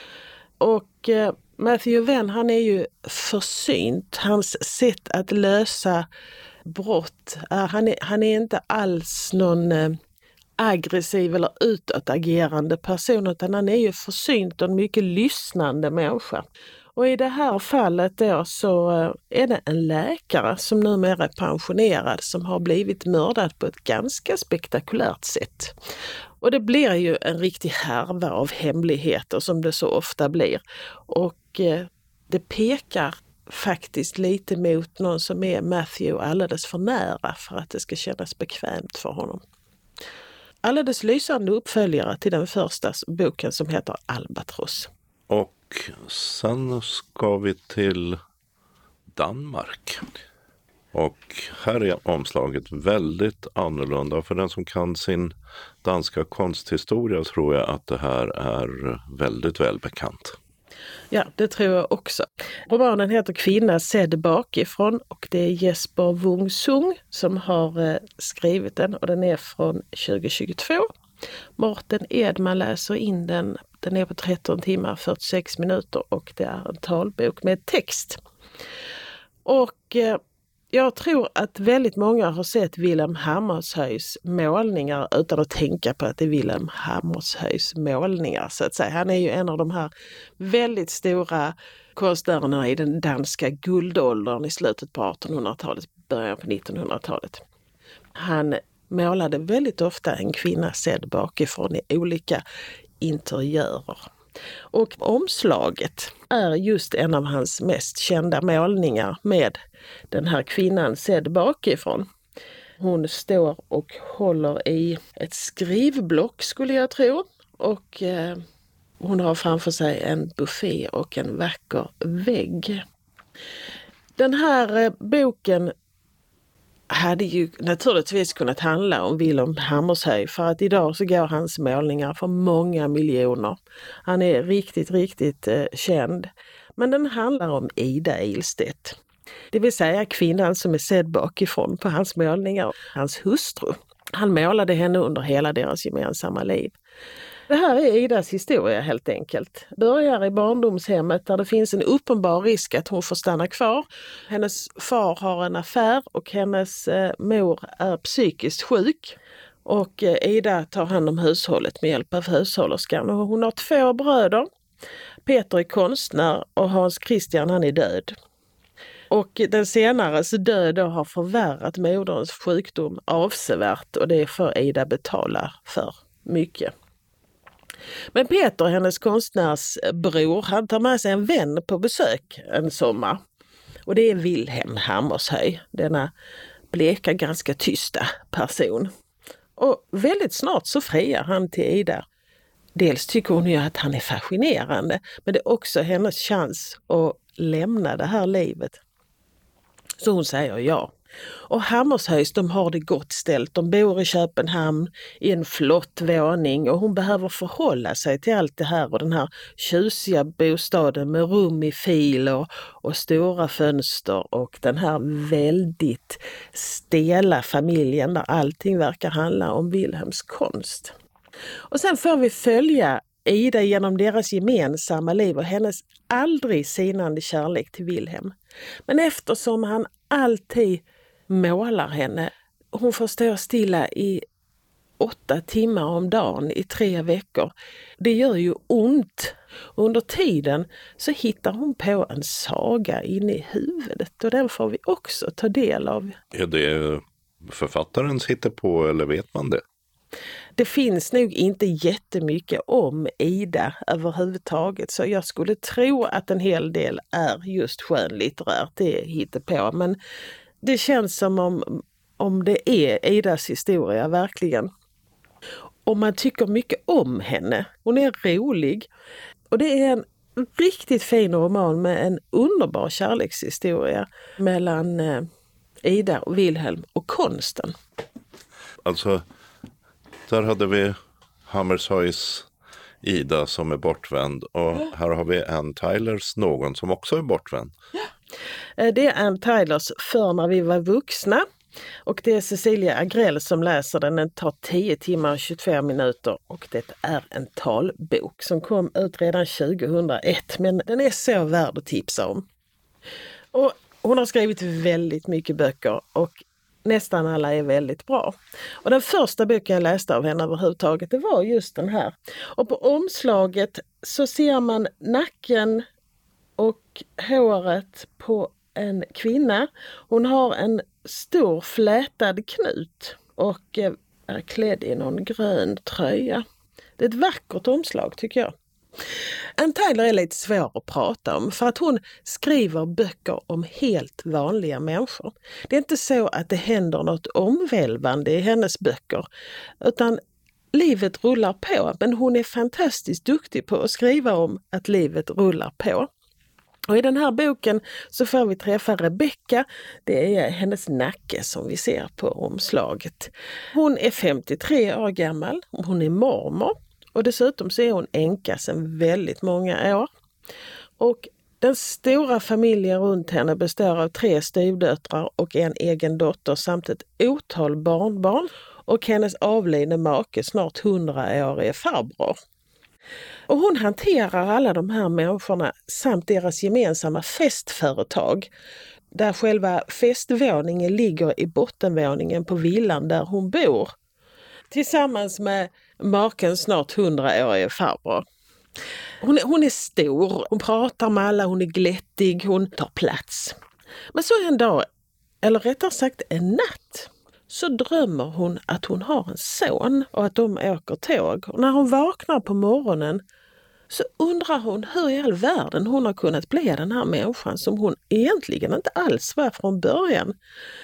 Och Matthew Venn, han är ju försynt. Hans sätt att lösa brott, han är inte alls någon aggressiv eller utåtagerande person utan han är ju försynt och en mycket lyssnande människa. Och i det här fallet då så är det en läkare som numera är pensionerad som har blivit mördad på ett ganska spektakulärt sätt. Och det blir ju en riktig härva av hemligheter som det så ofta blir. Och det pekar faktiskt lite mot någon som är Matthew alldeles för nära för att det ska kännas bekvämt för honom. Alldeles lysande uppföljare till den första boken som heter Albatross. Och sen ska vi till Danmark. Och här är omslaget väldigt annorlunda. För den som kan sin danska konsthistoria tror jag att det här är väldigt välbekant. Ja, det tror jag också. Romanen heter Kvinna sedd bakifrån och det är Jesper Wung Sung som har skrivit den och den är från 2022. Mårten Edman läser in den. Den är på 13 timmar 46 minuter och det är en talbok med text. Och jag tror att väldigt många har sett Wilhelm Hammershøis målningar utan att tänka på att det är Wilhelm Hammershøis målningar så att säga. Han är ju en av de här väldigt stora konstnärerna i den danska guldåldern i slutet på 1800-talet, början på 1900-talet. Han målade väldigt ofta en kvinna sedd bakifrån i olika interiörer. Och omslaget är just en av hans mest kända målningar med den här kvinnan sedd bakifrån. Hon står och håller i ett skrivblock skulle jag tro och hon har framför sig en buffé och en vacker vägg. Den här boken hade ju naturligtvis kunnat handla om Wilhelm Hammershøi för att idag så går hans målningar för många miljoner. Han är riktigt känd. Men den handlar om Ida Ilstedt. Det vill säga kvinnan som är sedd bakifrån på hans målningar, hans hustru. Han målade henne under hela deras gemensamma liv. Det här är Idas historia helt enkelt. Börjar i barndomshemmet där det finns en uppenbar risk att hon får stanna kvar. Hennes far har en affär och hennes mor är psykiskt sjuk. Och Ida tar hand om hushållet med hjälp av hushållerskan. Och hon har 2 bröder. Peter är konstnär och Hans Christian han är död. Och den senares död har förvärrat moderns sjukdom avsevärt och det får Ida betala för mycket. Men Peter, hennes konstnärsbror, han tar med sig en vän på besök en sommar. Och det är Wilhelm Hammershøi, denna bleka, ganska tysta person. Och väldigt snart så friar han till Ida. Dels tycker hon ju att han är fascinerande, men det är också hennes chans att lämna det här livet. Så hon säger ja. Och Hammershøis, de har det gott ställt. De bor i Köpenhamn i en flott våning och hon behöver förhålla sig till allt det här och den här tjusiga bostaden med rum i fil och stora fönster och den här väldigt stela familjen där allting verkar handla om Wilhelms konst. Och sen får vi följa Ida genom deras gemensamma liv och hennes aldrig sinande kärlek till Wilhelm. Men eftersom han alltid målar henne, hon får stå stilla i 8 timmar om dagen i 3 veckor. Det gör ju ont. Under tiden så hittar hon på en saga inne i huvudet och den får vi också ta del av. Är det författarens hittepå eller vet man det? Det finns nog inte jättemycket om Ida överhuvudtaget så jag skulle tro att en hel del är just skönlitterärt, det hittepå. Men det känns som om det är Idas historia verkligen. Och man tycker mycket om henne. Hon är rolig. Och det är en riktigt fin roman med en underbar kärlekshistoria mellan Ida och Wilhelm och konsten. Alltså, där hade vi Hammershøis Ida som är bortvänd och här har vi Anne Tylers Någon som också är bortvänd. Det är Anne Tylers För när vi var vuxna och det är Cecilia Agrell som läser den. Den tar 10 timmar och 22 minuter och det är en talbok som kom ut redan 2001 men den är så värd att tipsa om. Och hon har skrivit väldigt mycket böcker och nästan alla är väldigt bra. Och den första boken jag läste av henne överhuvudtaget det var just den här. Och på omslaget så ser man nacken och och håret på en kvinna. Hon har en stor flätad knut och är klädd i någon grön tröja. Det är ett vackert omslag tycker jag. Ann Tyler är lite svår att prata om för att hon skriver böcker om helt vanliga människor. Det är inte så att det händer något omvälvande i hennes böcker utan livet rullar på, men hon är fantastiskt duktig på att skriva om att livet rullar på. Och i den här boken så får vi träffa Rebecca, det är hennes nacke som vi ser på omslaget. Hon är 53 år gammal, hon är mormor och dessutom så är hon änka sedan väldigt många år. Och den stora familjen runt henne består av 3 styvdöttrar och en egen dotter samt ett otal barnbarn och hennes avlidne make snart 100-årige farbror. Och hon hanterar alla de här människorna samt deras gemensamma festföretag där själva festvåningen ligger i bottenvåningen på villan där hon bor tillsammans med makens snart 100-årige farbror. Hon är stor, hon pratar med alla, hon är glättig, hon tar plats. Men så en dag, eller rättare sagt en natt, så drömmer hon att hon har en son och att de åker tåg. Och när hon vaknar på morgonen så undrar hon hur i all världen hon har kunnat bli den här människan som hon egentligen inte alls var från början.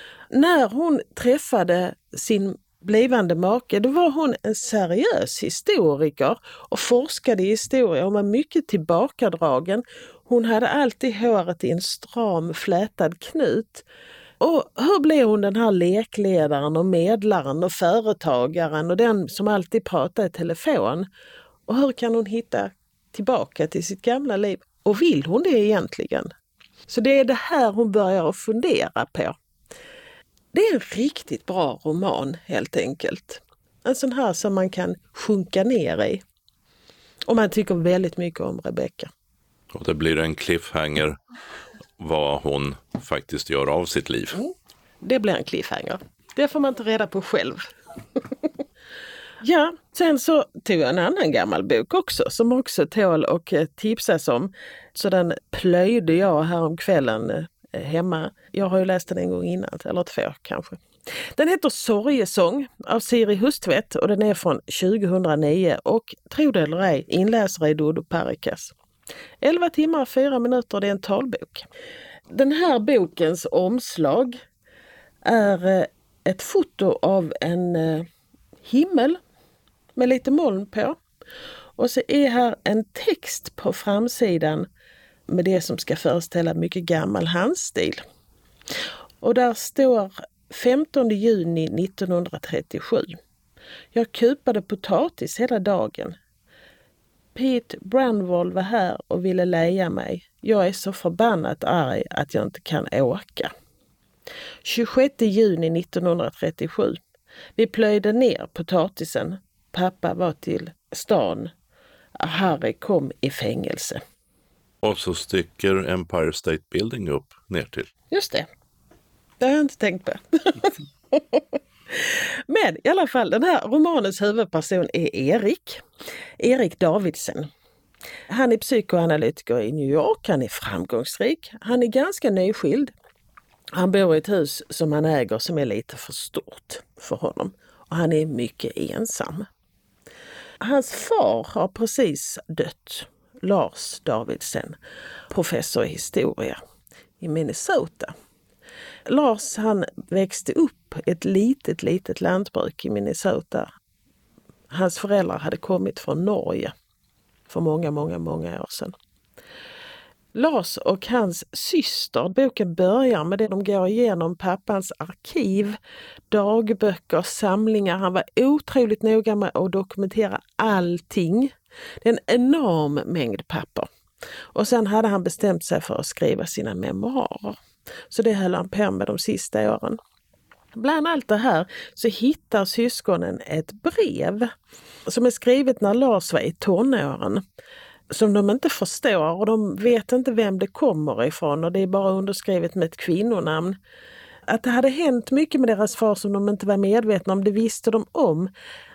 När hon träffade sin blivande make, då var hon en seriös historiker och forskade i historia. Hon var mycket tillbakadragen. Hon hade alltid håret i en stram flätad knut. Och hur blev hon den här lekledaren och medlaren och företagaren och den som alltid pratar i telefon? Och hur kan hon hitta tillbaka till sitt gamla liv? Och vill hon det egentligen? Så det är det här hon börjar att fundera på. Det är en riktigt bra roman helt enkelt. En sån här som man kan sjunka ner i. Och man tycker väldigt mycket om Rebecca. Och det blir en cliffhanger vad hon faktiskt gör av sitt liv. Det blir en cliffhanger. Det får man inte reda på själv. Ja, sen så tog jag en annan gammal bok också som också tål och tipsas om. Så den plöjde jag här om kvällen hemma. Jag har ju läst den en gång innan, eller 2 kanske. Den heter Sorgesång av Siri Hustvedt och den är från 2009 och tro det eller ej, inläsare i Dodo Parikas. 11 timmar, 4 minuter, det är en talbok. Den här bokens omslag är ett foto av en himmel med lite moln på. Och så är här en text på framsidan med det som ska föreställa mycket gammal handstil. Och där står 15 juni 1937. Jag kupade potatis hela dagen. Pete Branwell var här och ville leja mig. Jag är så förbannat arg att jag inte kan åka. 26 juni 1937. Vi plöjde ner potatisen. Pappa var till stan. Harry kom i fängelse. Och så sticker Empire State Building upp ner till. Just det. Det har jag inte tänkt på. Men i alla fall, den här romanens huvudperson är Erik Davidsen. Han är psykoanalytiker i New York, han är framgångsrik, han är ganska nyskild. Han bor i ett hus som han äger som är lite för stort för honom och han är mycket ensam. Hans far har precis dött, Lars Davidsen, professor i historia i Minnesota. Lars han växte upp ett litet lantbruk i Minnesota. Hans föräldrar hade kommit från Norge för många år sedan. Lars och hans syster, boken börjar med det de går igenom pappans arkiv, dagböcker, samlingar. Han var otroligt noga med att dokumentera allting. Det är en enorm mängd papper. Och sen hade han bestämt sig för att skriva sina memoarer. Så det höll han på med de sista åren. Bland allt det här så hittar syskonen ett brev som är skrivet när Lars var i tonåren. Som de inte förstår och de vet inte vem det kommer ifrån och det är bara underskrivet med ett kvinnonamn. Att det hade hänt mycket med deras far som de inte var medvetna om, det visste de om.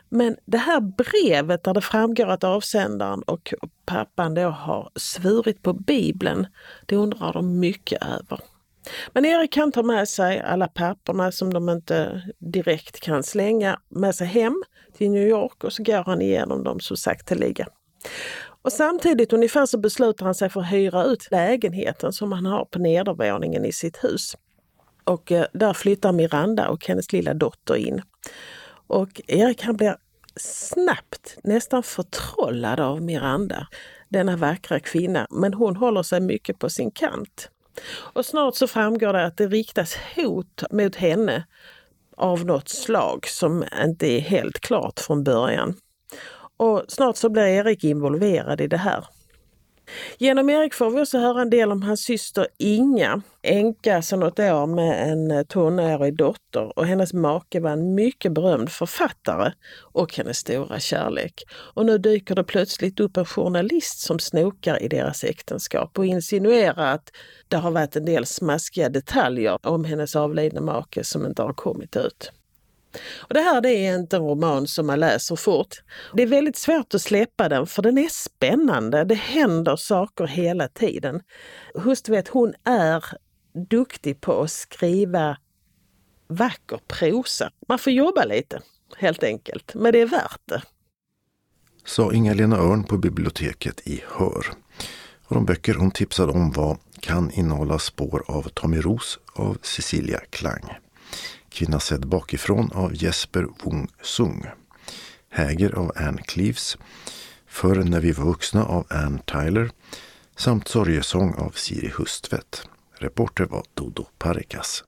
Men det här brevet där det framgår att avsändaren och pappan då har svurit på Bibeln, det undrar de mycket över. Men Erik kan ta med sig alla papperna som de inte direkt kan slänga med sig hem till New York och så går han igenom dem så sakteliga. Och samtidigt ungefär så beslutar han sig för att hyra ut lägenheten som han har på nedervåningen i sitt hus. Och där flyttar Miranda och hennes lilla dotter in. Och Erik han blir snabbt nästan förtrollad av Miranda, denna vackra kvinna, men hon håller sig mycket på sin kant. Och snart så framgår det att det riktas hot mot henne av något slag som inte är helt klart från början. Och snart så blir Erik involverad i det här. Genom Erik får vi också höra en del om hans syster Inga, änka sedan något år med en tonårig dotter, och hennes make var en mycket berömd författare och hennes stora kärlek. Och nu dyker det plötsligt upp en journalist som snokar i deras äktenskap och insinuerar att det har varit en del smaskiga detaljer om hennes avlidna make som inte har kommit ut. Och det här är inte en roman som man läser fort. Det är väldigt svårt att släppa den för den är spännande. Det händer saker hela tiden. Hustvedt, hon är duktig på att skriva vacker prosa. Man får jobba lite, helt enkelt. Men det är värt det. Sa Inga-Lena Örn på biblioteket i Hör. Och de böcker hon tipsade om var Kan innehålla spår av Tommy Roos av Cecilia Klang. Kvinna sedd bakifrån av Jesper Wung Sung. Häger av Anne Cleves. För när vi var vuxna av Anne Tyler. Samt Sorgesång av Siri Hustvedt. Reporter var Dodo Parikas.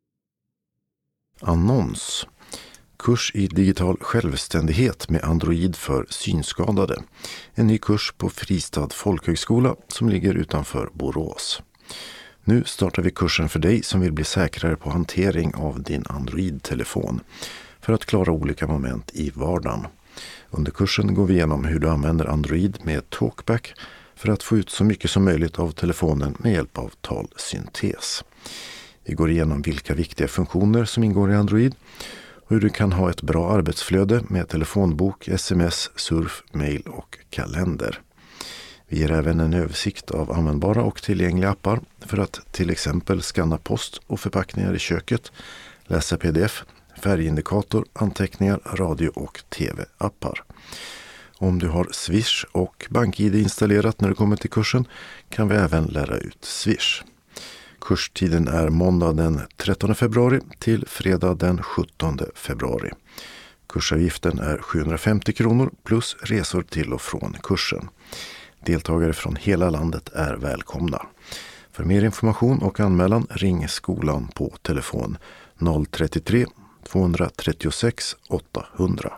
Annons. Kurs i digital självständighet med Android för synskadade. En ny kurs på Fristad folkhögskola som ligger utanför Borås. Nu startar vi kursen för dig som vill bli säkrare på hantering av din Android-telefon för att klara olika moment i vardagen. Under kursen går vi igenom hur du använder Android med Talkback för att få ut så mycket som möjligt av telefonen med hjälp av talsyntes. Vi går igenom vilka viktiga funktioner som ingår i Android och hur du kan ha ett bra arbetsflöde med telefonbok, sms, surf, mail och kalender. Vi ger även en översikt av användbara och tillgängliga appar för att till exempel skanna post och förpackningar i köket, läsa pdf, färgindikator, anteckningar, radio- och tv-appar. Om du har Swish och BankID installerat när du kommer till kursen kan vi även lära ut Swish. Kurstiden är måndag den 13 februari till fredag den 17 februari. Kursavgiften är 750 kronor plus resor till och från kursen. Deltagare från hela landet är välkomna. För mer information och anmälan ring skolan på telefon 033 236 800.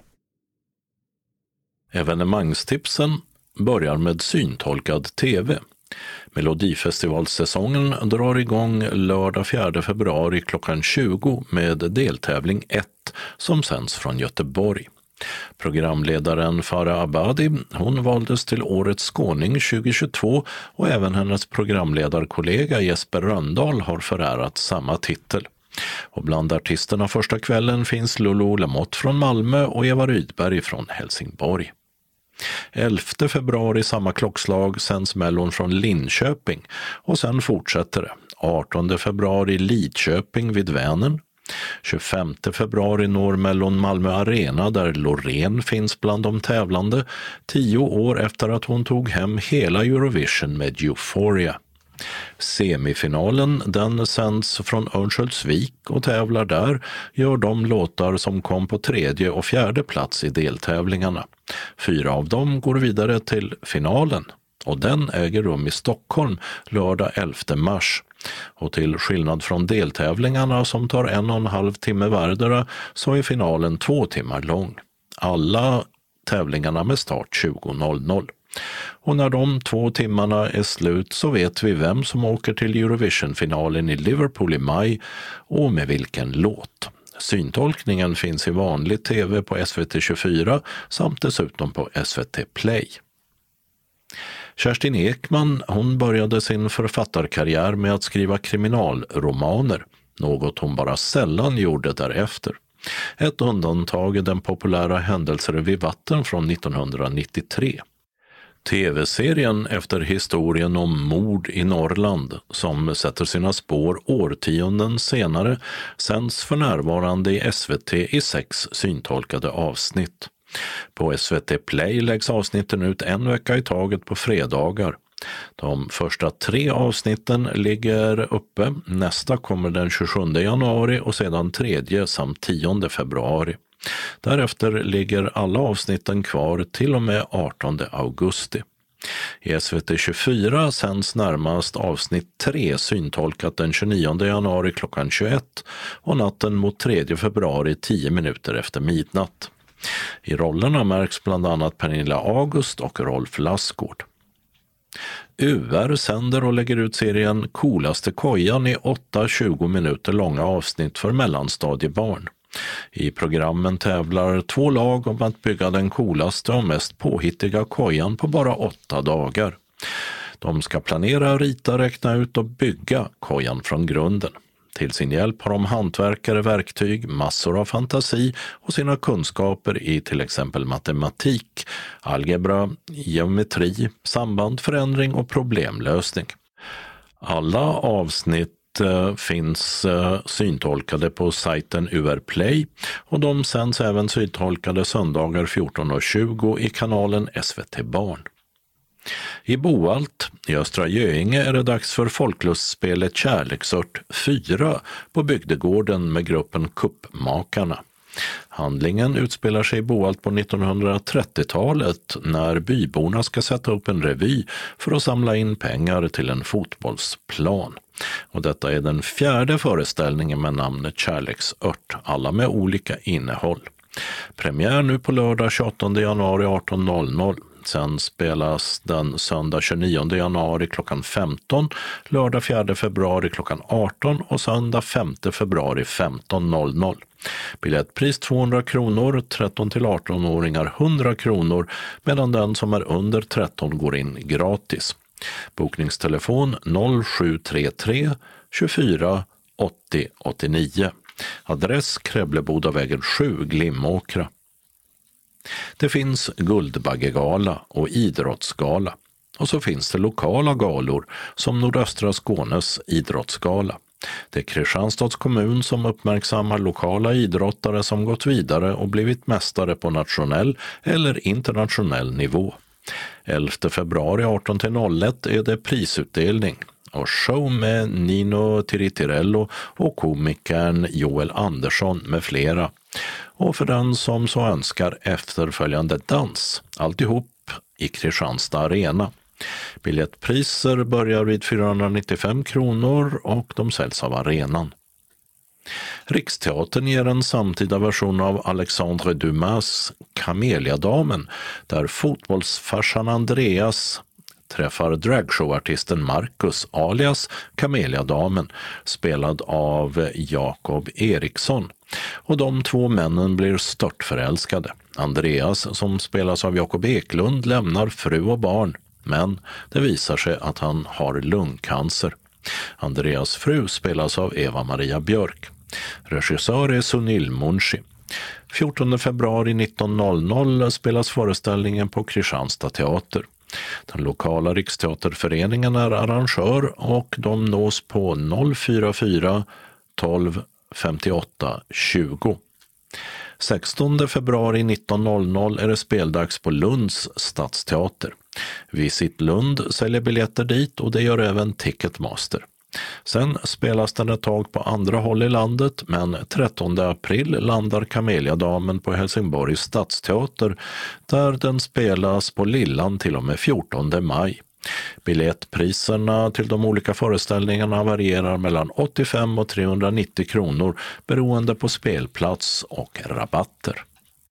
Evenemangstipsen börjar med syntolkad tv. Melodifestivalsäsongen drar igång lördag 4 februari klockan 20 med deltävling 1 som sänds från Göteborg. Programledaren Farah Abadi, hon valdes till årets skåning 2022 och även hennes programledarkollega Jesper Röndahl har förärat samma titel. Och bland artisterna första kvällen finns Lolo Lamotte från Malmö och Eva Rydberg från Helsingborg. 11 februari samma klockslag sänds Mellon från Linköping och sen fortsätter det. 18 februari Lidköping vid Vänern. 25 februari når Mellon Malmö Arena där Loreen finns bland de tävlande 10 år efter att hon tog hem hela Eurovision med Euphoria. Semifinalen den sänds från Örnsköldsvik och tävlar där gör de låtar som kom på 3:e och 4:e plats i deltävlingarna. 4 av dem går vidare till finalen och den äger rum i Stockholm lördag 11 mars. Och till skillnad från deltävlingarna som tar 1,5 timme vardera så är finalen 2 timmar lång. Alla tävlingarna med start 20.00. Och när de 2 timmarna är slut så vet vi vem som åker till Eurovision-finalen i Liverpool i maj och med vilken låt. Syntolkningen finns i vanlig tv på SVT24 samt dessutom på SVT Play. Kerstin Ekman, hon började sin författarkarriär med att skriva kriminalromaner, något hon bara sällan gjorde därefter. Ett undantag är den populära Händelser vid vatten från 1993. TV-serien efter historien om mord i Norrland, som sätter sina spår årtionden senare, sänds för närvarande i SVT i 6 syntolkade avsnitt. På SVT Play läggs avsnitten ut en vecka i taget på fredagar. De första 3 avsnitten ligger uppe, nästa kommer den 27 januari och sedan 3 samt 10 februari. Därefter ligger alla avsnitten kvar till och med 18 augusti. I SVT 24 sänds närmast avsnitt 3 syntolkat den 29 januari klockan 21 och natten mot 3 februari 10 minuter efter midnatt. I rollerna märks bland annat Pernilla August och Rolf Lassgård. UR sänder och lägger ut serien Coolaste kojan i 8 20 minuter långa avsnitt för mellanstadiebarn. I programmen tävlar 2 lag om att bygga den coolaste och mest påhittiga kojan på bara 8 dagar. De ska planera, rita, räkna ut och bygga kojan från grunden. Till sin hjälp har de hantverkare, verktyg, massor av fantasi och sina kunskaper i till exempel matematik, algebra, geometri, samband, förändring och problemlösning. Alla avsnitt finns syntolkade på sajten UR Play och de sänds även syntolkade söndagar 14:20 i kanalen SVT Barn. I Boalt i Östra Göinge är det dags för folklustspelet Kärleksört 4 på bygdegården med gruppen Kuppmakarna. Handlingen utspelar sig i Boalt på 1930-talet när byborna ska sätta upp en revy för att samla in pengar till en fotbollsplan. Och detta är den 4:e föreställningen med namnet Kärleksört, alla med olika innehåll. Premiär nu på lördag 28 januari 18:00. Sen spelas den söndag 29 januari klockan 15, lördag 4 februari klockan 18 och söndag 5 februari 15:00. Biljettpris 200 kronor, 13-18-åringar 100 kronor, medan den som är under 13 går in gratis. Bokningstelefon 0733 24 80 89. Adress Krävlebodavägen 7, Glimåkra. Det finns Guldbaggegala och idrottsgala. Och så finns det lokala galor som Nordöstra Skånes idrottsgala. Det är Kristianstads kommun som uppmärksammar lokala idrottare som gått vidare och blivit mästare på nationell eller internationell nivå. 11 februari 18-01 är det prisutdelning och show med Nino Tiritirello och komikern Joel Andersson med flera. Och för den som så önskar efterföljande dans, alltihop i Kristianstad Arena. Biljettpriser börjar vid 495 kronor och de säljs av arenan. Riksteatern ger en samtida version av Alexandre Dumas Kameliadamen där fotbollsfarsan Andreas träffar dragshowartisten Marcus alias Kameliadamen spelad av Jakob Eriksson. Och de 2 männen blir störtförälskade. Andreas, som spelas av Jakob Eklund, lämnar fru och barn, men det visar sig att han har lungcancer. Andreas fru spelas av Eva-Maria Björk. Regissör är Sunil Munshi. 14 februari 19:00 spelas föreställningen på Kristianstad teater. Den lokala Riksteaterföreningen är arrangör och de nås på 044 12 58 20. 16 februari 19:00 är det speldags på Lunds stadsteater. Visit Lund säljer biljetter dit och det gör även Ticketmaster. Sen spelas den ett tag på andra håll i landet, men 13 april landar Kameliadamen på Helsingborgs stadsteater där den spelas på Lillan till och med 14 maj. Biljettpriserna till de olika föreställningarna varierar mellan 85 och 390 kronor beroende på spelplats och rabatter.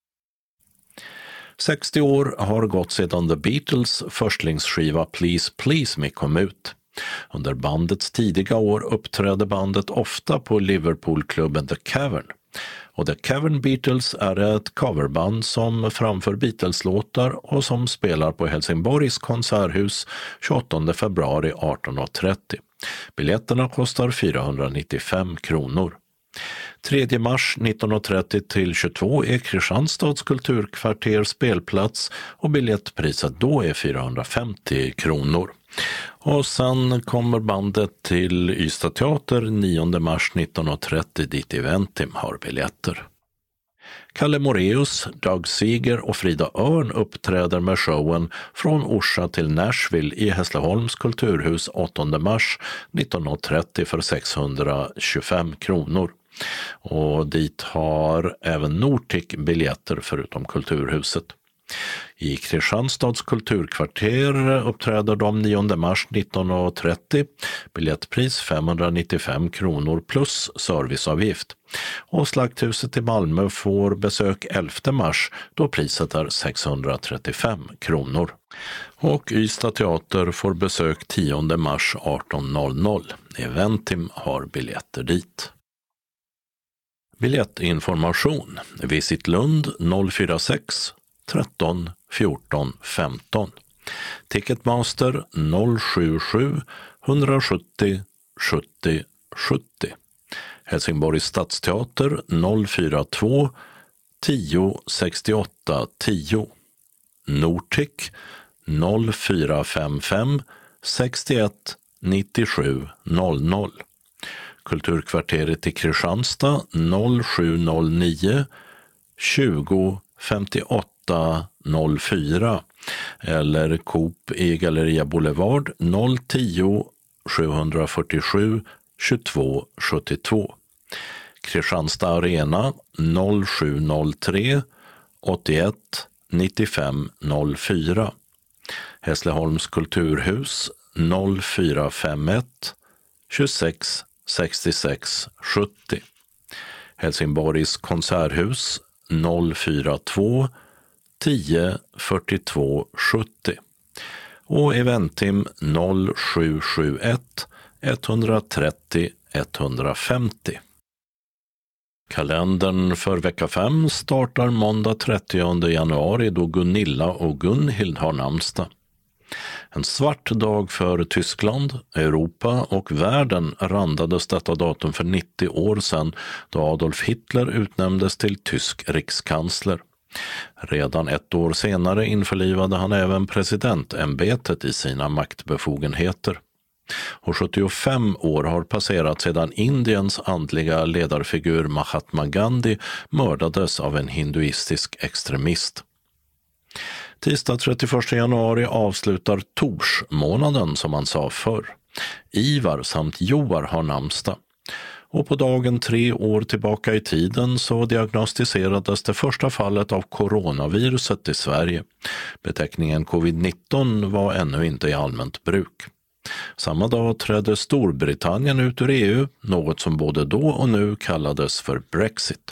60 år har gått sedan The Beatles förstlingsskiva Please Please Me kom ut. Under bandets tidiga år uppträdde bandet ofta på Liverpoolklubben The Cavern. Och The Cavern Beatles är ett coverband som framför Beatles-låtar och som spelar på Helsingborgs konserthus 28 februari 18:30. Biljetterna kostar 495 kronor. 3 mars 19.30 till 22 är Kristianstads kulturkvarter spelplats och biljettpriset då är 450 kronor. Och sen kommer bandet till Ystad teater 9 mars 19.30 dit Eventim har biljetter. Kalle Moraeus, Doug Seeger och Frida Örn uppträder med showen Från Orsa till Nashville i Hässleholms kulturhus 8 mars 19.30 för 625 kronor. Och dit har även Nortic biljetter förutom kulturhuset. I Kristianstads kulturkvarter uppträder de 9 mars 19.30, biljettpris 595 kronor plus serviceavgift. Och Slakthuset i Malmö får besök 11 mars då priset är 635 kronor. Och Ystad teater får besök 10 mars 18.00. Eventim har biljetter dit. Biljettinformation. Visit Lund 046 13 14 15. Ticketmaster 077 170 70 70. Helsingborgs stadsteater 042 10 68 10. Nortic 0455 61 97 00. Kulturkvarteret i Kristianstad 0709 20 58 04 eller Coop i Galleria Boulevard 010 747 22 72. Kristianstad Arena 0703 81 95 04. Hässleholms kulturhus 0451 26 66 70. Helsingborgs konserthus 042 10 42 70 och Eventim 0771 130 150. Kalendern för vecka 5 startar måndag 30 januari då Gunilla och Gunhild har namnsdag. En svart dag för Tyskland, Europa och världen randades detta datum för 90 år sedan då Adolf Hitler utnämndes till tysk rikskansler. Redan 1 år senare införlivade han även presidentämbetet i sina maktbefogenheter. Och 75 år har passerat sedan Indiens andliga ledarfigur Mahatma Gandhi mördades av en hinduistisk extremist. Tisdag 31 januari avslutar Torsmånaden som man sa förr. Ivar samt Joar har namnsdag. Och på dagen 3 år tillbaka i tiden så diagnostiserades det första fallet av coronaviruset i Sverige. Beteckningen covid-19 var ännu inte i allmänt bruk. Samma dag trädde Storbritannien ut ur EU, något som både då och nu kallades för Brexit.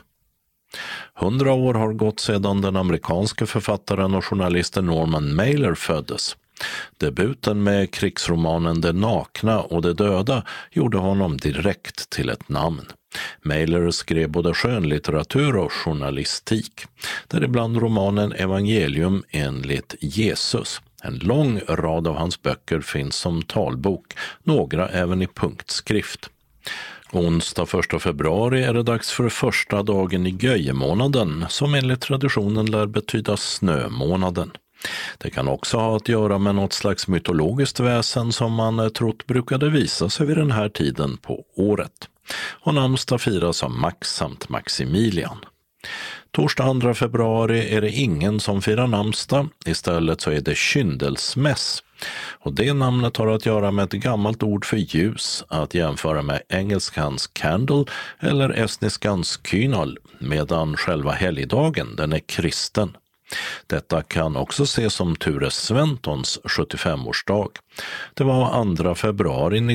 100 år har gått sedan den amerikanske författaren och journalisten Norman Mailer föddes. Debuten med krigsromanen Det nakna och det döda gjorde honom direkt till ett namn. Mailer skrev både skönlitteratur och journalistik, däribland romanen Evangelium enligt Jesus. En lång rad av hans böcker finns som talbok, några även i punktskrift. Onsdag 1 februari är det dags för första dagen i Göjemånaden, som enligt traditionen lär betyda snömånaden. Det kan också ha att göra med något slags mytologiskt väsen som man trott brukade visa sig vid den här tiden på året. Och namnsdag firas av Max samt Maximilian. Torsdag 2 februari är det ingen som firar namnsdag, istället så är det Kyndelsmäss. Och det namnet har att göra med ett gammalt ord för ljus, att jämföra med engelskans candle eller estniskans kynal, medan själva helgdagen den är kristen. Detta kan också ses som Ture Sventons 75-årsdag. Det var 2 februari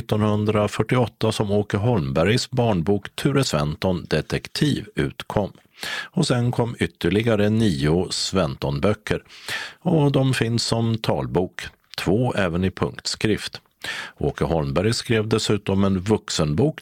1948 som Åke Holmbergs barnbok Ture Sventon detektiv utkom. Och sen kom ytterligare 9 Sventon-böcker och de finns som talbok, 2 även i punktskrift. Åke Holmberg skrev dessutom en vuxenbok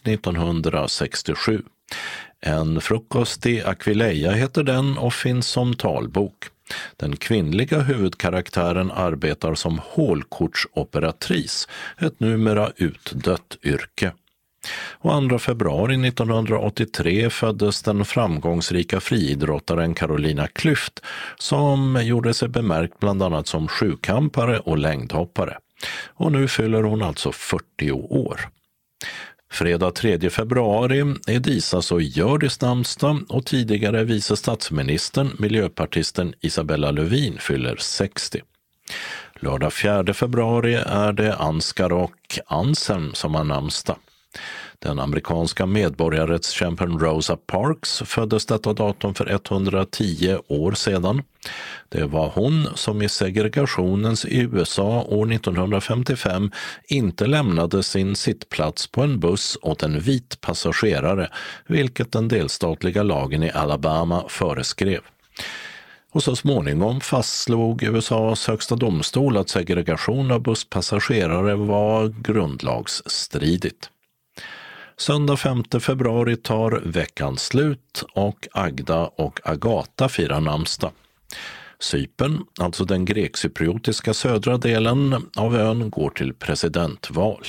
1967. En frukost i Aquileia heter den och finns som talbok. Den kvinnliga huvudkaraktären arbetar som hålkortsoperatris, ett numera utdött yrke. Och 2 februari 1983 föddes den framgångsrika friidrottaren Carolina Klüft som gjorde sig bemärkt bland annat som sjukampare och längdhoppare. Och nu fyller hon alltså 40 år. Fredag 3 februari är Disas och Hjördis namnsdag och tidigare vice statsministern, miljöpartisten Isabella Lövin, fyller 60. Lördag 4 februari är det Ansgar och Anselm som har namnsdag. Den amerikanska medborgarrättskämpen Rosa Parks föddes detta datum för 110 år sedan. Det var hon som i segregationens USA år 1955 inte lämnade sin sittplats på en buss åt en vit passagerare, vilket den delstatliga lagen i Alabama föreskrev. Och så småningom fastslog USAs högsta domstol att segregation av busspassagerare var grundlagsstridigt. Söndag 5 februari tar veckan slut och Agda och Agata firar namnsdag. Cypern, alltså den grekcypriotiska södra delen av ön, går till presidentval.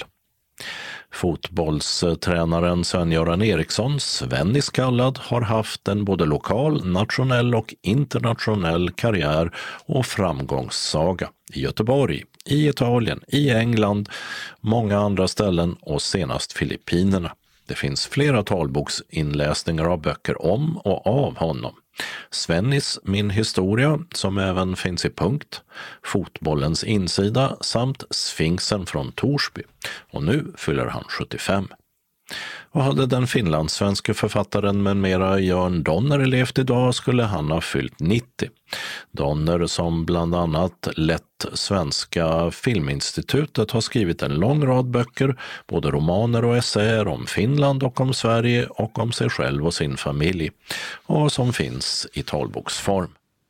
Fotbollstränaren Sven-Göran Eriksson, Svennis kallad, har haft en både lokal, nationell och internationell karriär och framgångssaga i Göteborg, i Italien, i England, många andra ställen och senast Filippinerna. Det finns flera talboksinläsningar av böcker om och av honom. Svennis Min historia, som även finns i punkt, Fotbollens insida samt Sfinxen från Torsby. Och nu fyller han 75. Och hade den finlandssvenska författaren med mera Jörn Donner levt idag skulle han ha fyllt 90. Donner, som bland annat lett Svenska Filminstitutet, har skrivit en lång rad böcker, både romaner och essäer om Finland och om Sverige och om sig själv och sin familj, och som finns i talboksform.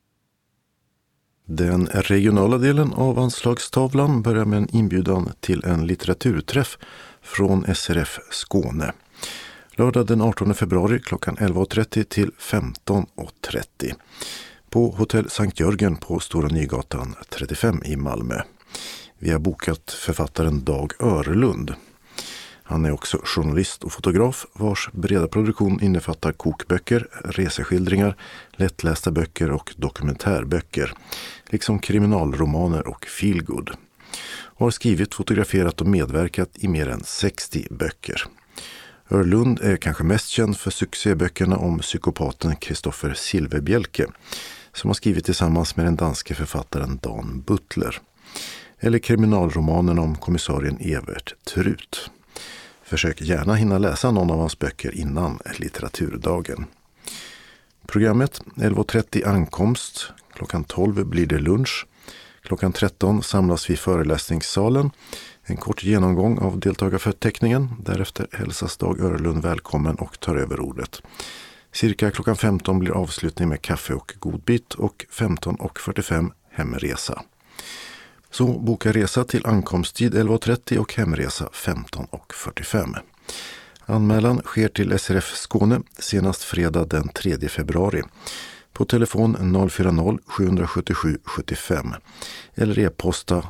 Den regionala delen av anslagstavlan börjar med en inbjudan till en litteraturträff från SRF Skåne. Lördag den 18 februari klockan 11.30 till 15.30 på Hotell Sankt Jörgen på Stora Nygatan 35 i Malmö. Vi har bokat författaren Dag Örlund. Han är också journalist och fotograf vars breda produktion innefattar kokböcker, reseskildringar, lättlästa böcker och dokumentärböcker, liksom kriminalromaner och feelgood. Och har skrivit, fotograferat och medverkat i mer än 60 böcker. Örlund är kanske mest känd för succéböckerna om psykopaten Kristoffer Silverbjälke, som har skrivit tillsammans med den danske författaren Dan Butler. Eller kriminalromanen om kommissarien Evert Trut. Försök gärna hinna läsa någon av hans böcker innan litteraturdagen. Programmet 11.30 ankomst, klockan 12 blir det lunch. Klockan 13 samlas vi i föreläsningssalen. En kort genomgång av deltagarförteckningen. Därefter hälsas Dag Örlund välkommen och tar över ordet. Cirka klockan 15 blir avslutning med kaffe och godbit och 15.45 hemresa. Så boka resa till ankomsttid 11.30 och hemresa 15.45. Anmälan sker till SRF Skåne senast fredag den 3 februari. På telefon 040-777 75 eller e-posta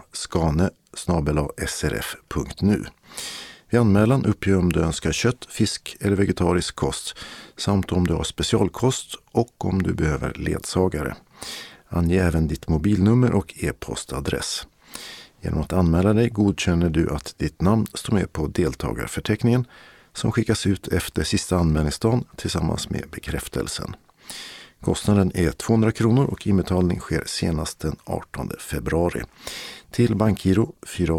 skane@srf.nu. Vid anmälan uppger om du önskar kött, fisk eller vegetarisk kost samt om du har specialkost och om du behöver ledsagare. Ange även ditt mobilnummer och e-postadress. Genom att anmäla dig godkänner du att ditt namn står med på deltagarförteckningen som skickas ut efter sista anmälningsdagen tillsammans med bekräftelsen. Kostnaden är 200 kronor och inbetalning sker senast den 18 februari. Till bankgiro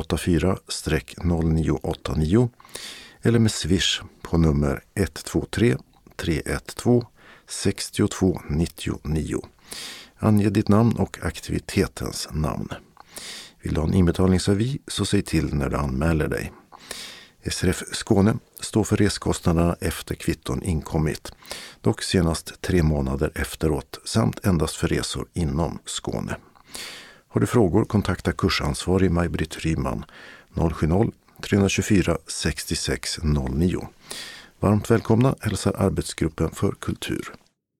484-0989 eller med Swish på nummer 123 312 62 99. Ange ditt namn och aktivitetens namn. Vill du ha en inbetalningsavi så säg till när du anmäler dig. SRF Skåne står för reskostnaderna efter kvitton inkommit, dock senast 3 månader efteråt samt endast för resor inom Skåne. Har du frågor kontakta kursansvarig Maj-Britt Ryman 070-324 6609. Varmt välkomna hälsar arbetsgruppen för kultur.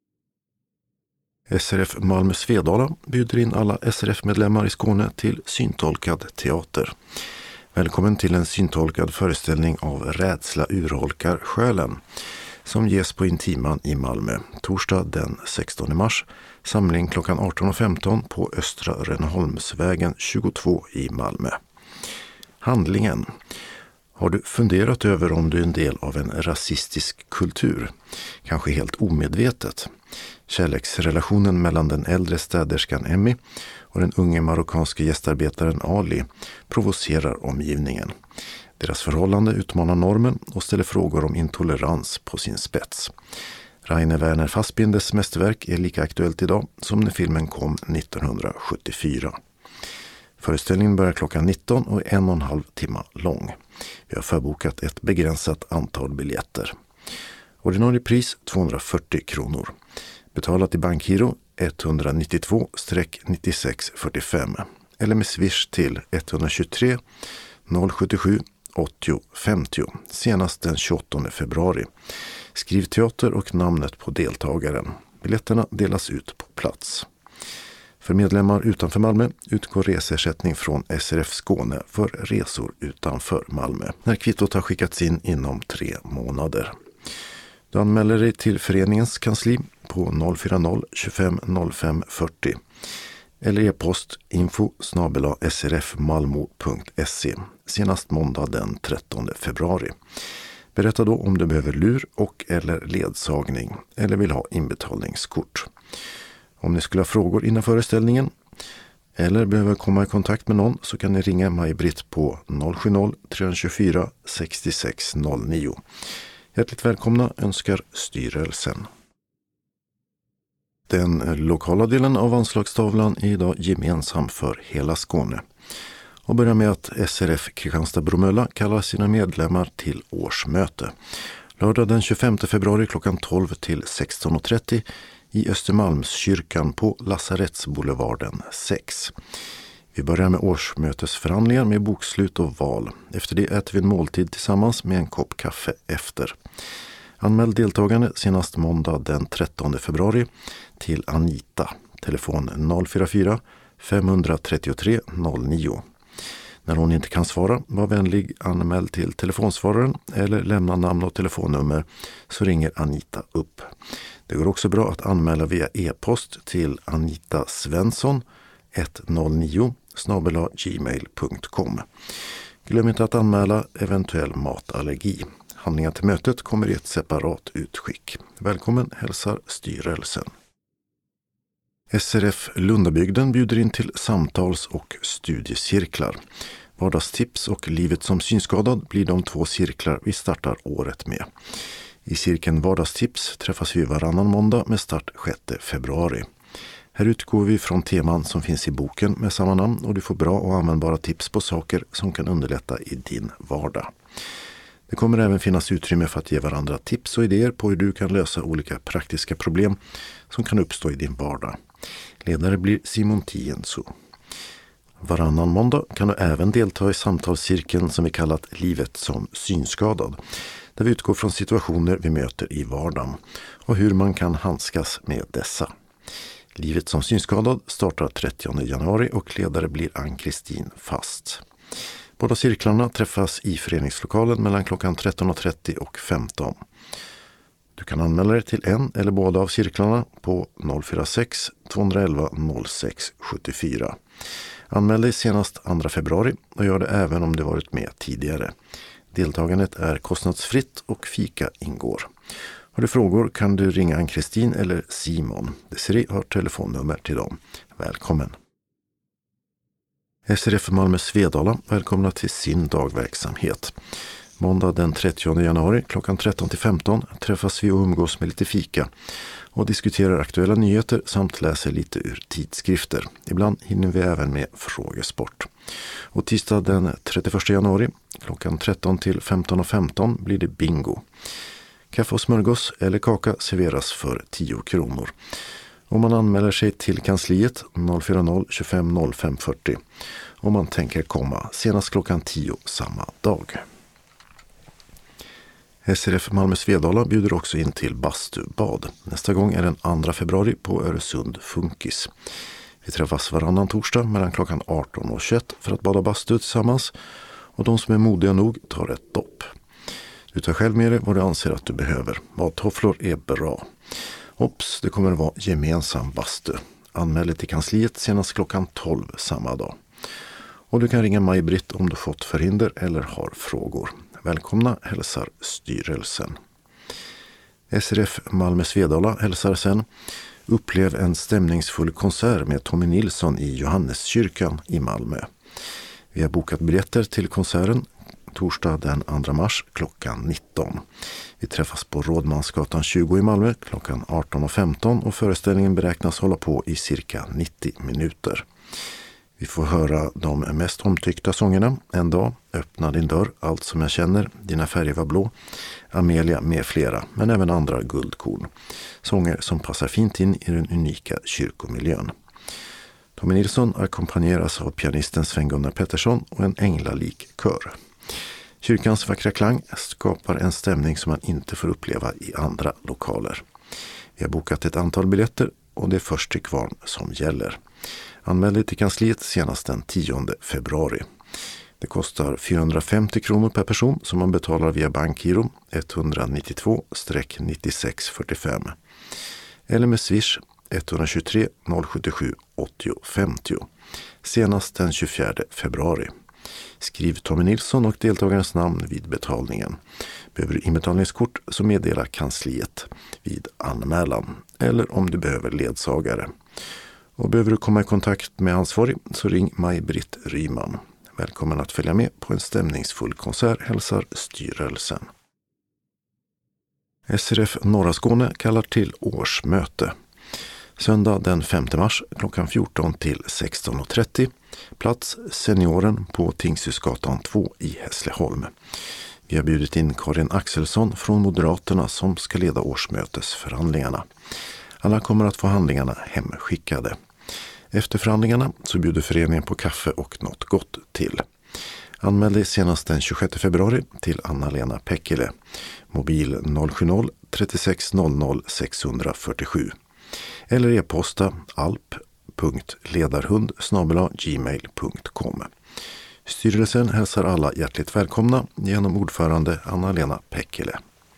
SRF Malmö Svedala bjuder in alla SRF-medlemmar i Skåne till syntolkad teater. Välkommen till en syntolkad föreställning av Rädsla urholkar själen som ges på Intiman i Malmö torsdag den 16 mars. Samling klockan 18.15 på Östra Rönneholmsvägen 22 i Malmö. Handlingen. Har du funderat över om du är en del av en rasistisk kultur? Kanske helt omedvetet. Kärleksrelationen mellan den äldre städerskan Emmy och den unge marockanske gästarbetaren Ali provocerar omgivningen. Deras förhållande utmanar normen och ställer frågor om intolerans på sin spets. Rainer Werner Fassbinders mästerverk är lika aktuellt idag som när filmen kom 1974. Föreställningen börjar klockan 19 och är 1,5 timmar lång. Vi har förbokat ett begränsat antal biljetter. Ordinarie pris 240 kronor. Betalat i bankgiro 192-9645 eller med swish till 123 077 80 50 senast den 28 februari. Skriv teater och namnet på deltagaren. Biljetterna delas ut på plats. För medlemmar utanför Malmö utgår resersättning från SRF Skåne för resor utanför Malmö när kvittot har skickats in inom 3 månader. Du anmäler dig till föreningens kansli på 040-25 05 40 eller e-post info@srfmalmo.se senast måndag den 13 februari. Berätta då om du behöver lur och eller ledsagning eller vill ha inbetalningskort. Om ni skulle ha frågor innan föreställningen eller behöver komma i kontakt med någon så kan ni ringa Maj-Britt på 070-324 6609. Hjärtligt välkomna önskar styrelsen. Den lokala delen av anslagstavlan är idag gemensam för hela Skåne. Och börjar med att SRF Kristianstad-Bromölla kallar sina medlemmar till årsmöte. Lördag den 25 februari klockan 12 till 16.30 i Östermalmskyrkan på Lasarettsboulevarden 6. Vi börjar med årsmötesförhandlingar med bokslut och val. Efter det äter vi en måltid tillsammans med en kopp kaffe efter. Anmäl deltagande senast måndag den 13 februari till Anita. Telefon 044 533 09. När hon inte kan svara, var vänlig anmäl till telefonsvararen eller lämna namn och telefonnummer så ringer Anita upp. Det går också bra att anmäla via e-post till anitasvensson109@gmail.com. Glöm inte att anmäla eventuell matallergi. Handlingar till mötet kommer i ett separat utskick. Välkommen hälsar styrelsen. SRF Lundabygden bjuder in till samtals- och studiecirklar. Vardagstips och livet som synskadad blir de 2 cirklar vi startar året med. I cirkeln Vardagstips träffas vi varannan måndag med start 6 februari. Här utgår vi från teman som finns i boken med samma namn och du får bra och användbara tips på saker som kan underlätta i din vardag. Det kommer även finnas utrymme för att ge varandra tips och idéer på hur du kan lösa olika praktiska problem som kan uppstå i din vardag. Ledare blir Simon Tienso. Varannan måndag kan du även delta i samtalscirkeln som vi kallat Livet som synskadad, där vi utgår från situationer vi möter i vardagen och hur man kan handskas med dessa. Livet som synskadad startar 30 januari och ledare blir Ann-Kristin Fast. Båda cirklarna träffas i föreningslokalen mellan klockan 13.30 och 15. Du kan anmäla dig till en eller båda av cirklarna på 046 211 06 74. Anmäl dig senast 2 februari och gör det även om du varit med tidigare. Deltagandet är kostnadsfritt och fika ingår. Har du frågor kan du ringa Ann-Kristin eller Simon. Desiree har telefonnummer till dem. Välkommen! SRF Malmö Svedala välkomna till sin dagverksamhet. Måndag den 30 januari klockan 13-15 träffas vi och umgås med lite fika och diskuterar aktuella nyheter samt läser lite ur tidskrifter. Ibland hinner vi även med frågesport. Och tisdag den 31 januari klockan 13 till 15.15 blir det bingo. Kaffe och smörgås eller kaka serveras för 10 kronor. Om man anmäler sig till kansliet 040 25 05 40 om man tänker komma senast klockan 10 samma dag. SRF Malmö Svedala bjuder också in till bastubad. Nästa gång är den 2 februari på Öresund Funkis. Vi träffas varannan torsdag mellan klockan 18 och 21 för att bada bastu tillsammans och de som är modiga nog tar ett dopp. Du tar själv med dig vad du anser att du behöver. Badtofflor är bra. Hopps, det kommer att vara gemensam bastu. Anmäl dig till kansliet senast klockan 12 samma dag. Och du kan ringa Maj-Britt om du fått förhinder eller har frågor. Välkomna hälsar styrelsen. SRF Malmö Svedala hälsar sen. Upplev en stämningsfull konsert med Tommy Nilsson i Johanneskyrkan i Malmö. Vi har bokat biljetter till konserten torsdag den 2 mars klockan 19. Vi träffas på Rådmansgatan 20 i Malmö klockan 18.15 och föreställningen beräknas hålla på i cirka 90 minuter. Vi får höra de mest omtyckta sångerna: En dag, Öppna din dörr, Allt som jag känner, Dina färger var blå, Amelia med flera, men även andra guldkorn. Sånger som passar fint in i den unika kyrkomiljön. Tommy Nilsson ackompanjeras av pianisten Sven-Gunnar Pettersson och en änglalik kör. Kyrkans vackra klang skapar en stämning som man inte får uppleva i andra lokaler. Vi har bokat ett antal biljetter och det är först till kvarn som gäller. Anmäl dig till kansliet senast den 10 februari. Det kostar 450 kronor per person som man betalar via bankgiro 192-9645 eller med Swish 123 077 80 50 senast den 24 februari. Skriv Tommy Nilsson och deltagarens namn vid betalningen. Behöver du inbetalningskort så meddela kansliet vid anmälan eller om du behöver ledsagare. Och behöver du komma i kontakt med ansvarig så ring Maj-Britt Ryman. Välkommen att följa med på en stämningsfull konsert hälsar styrelsen. SRF Norra Skåne kallar till årsmöte. Söndag den 5 mars klockan 14 till 16.30. Plats Senioren på Tingshusgatan 2 i Hässleholm. Vi har bjudit in Karin Axelsson från Moderaterna som ska leda årsmötesförhandlingarna. Alla kommer att få handlingarna hemskickade. Efter förhandlingarna så bjuder föreningen på kaffe och något gott till. Anmäl dig senast den 26 februari till Anna-Lena Pekkele. Mobil 070 36 00 647. Eller e-posta alp.ledarhund@gmail.com. Styrelsen hälsar alla hjärtligt välkomna genom ordförande Anna-Lena Pekkele.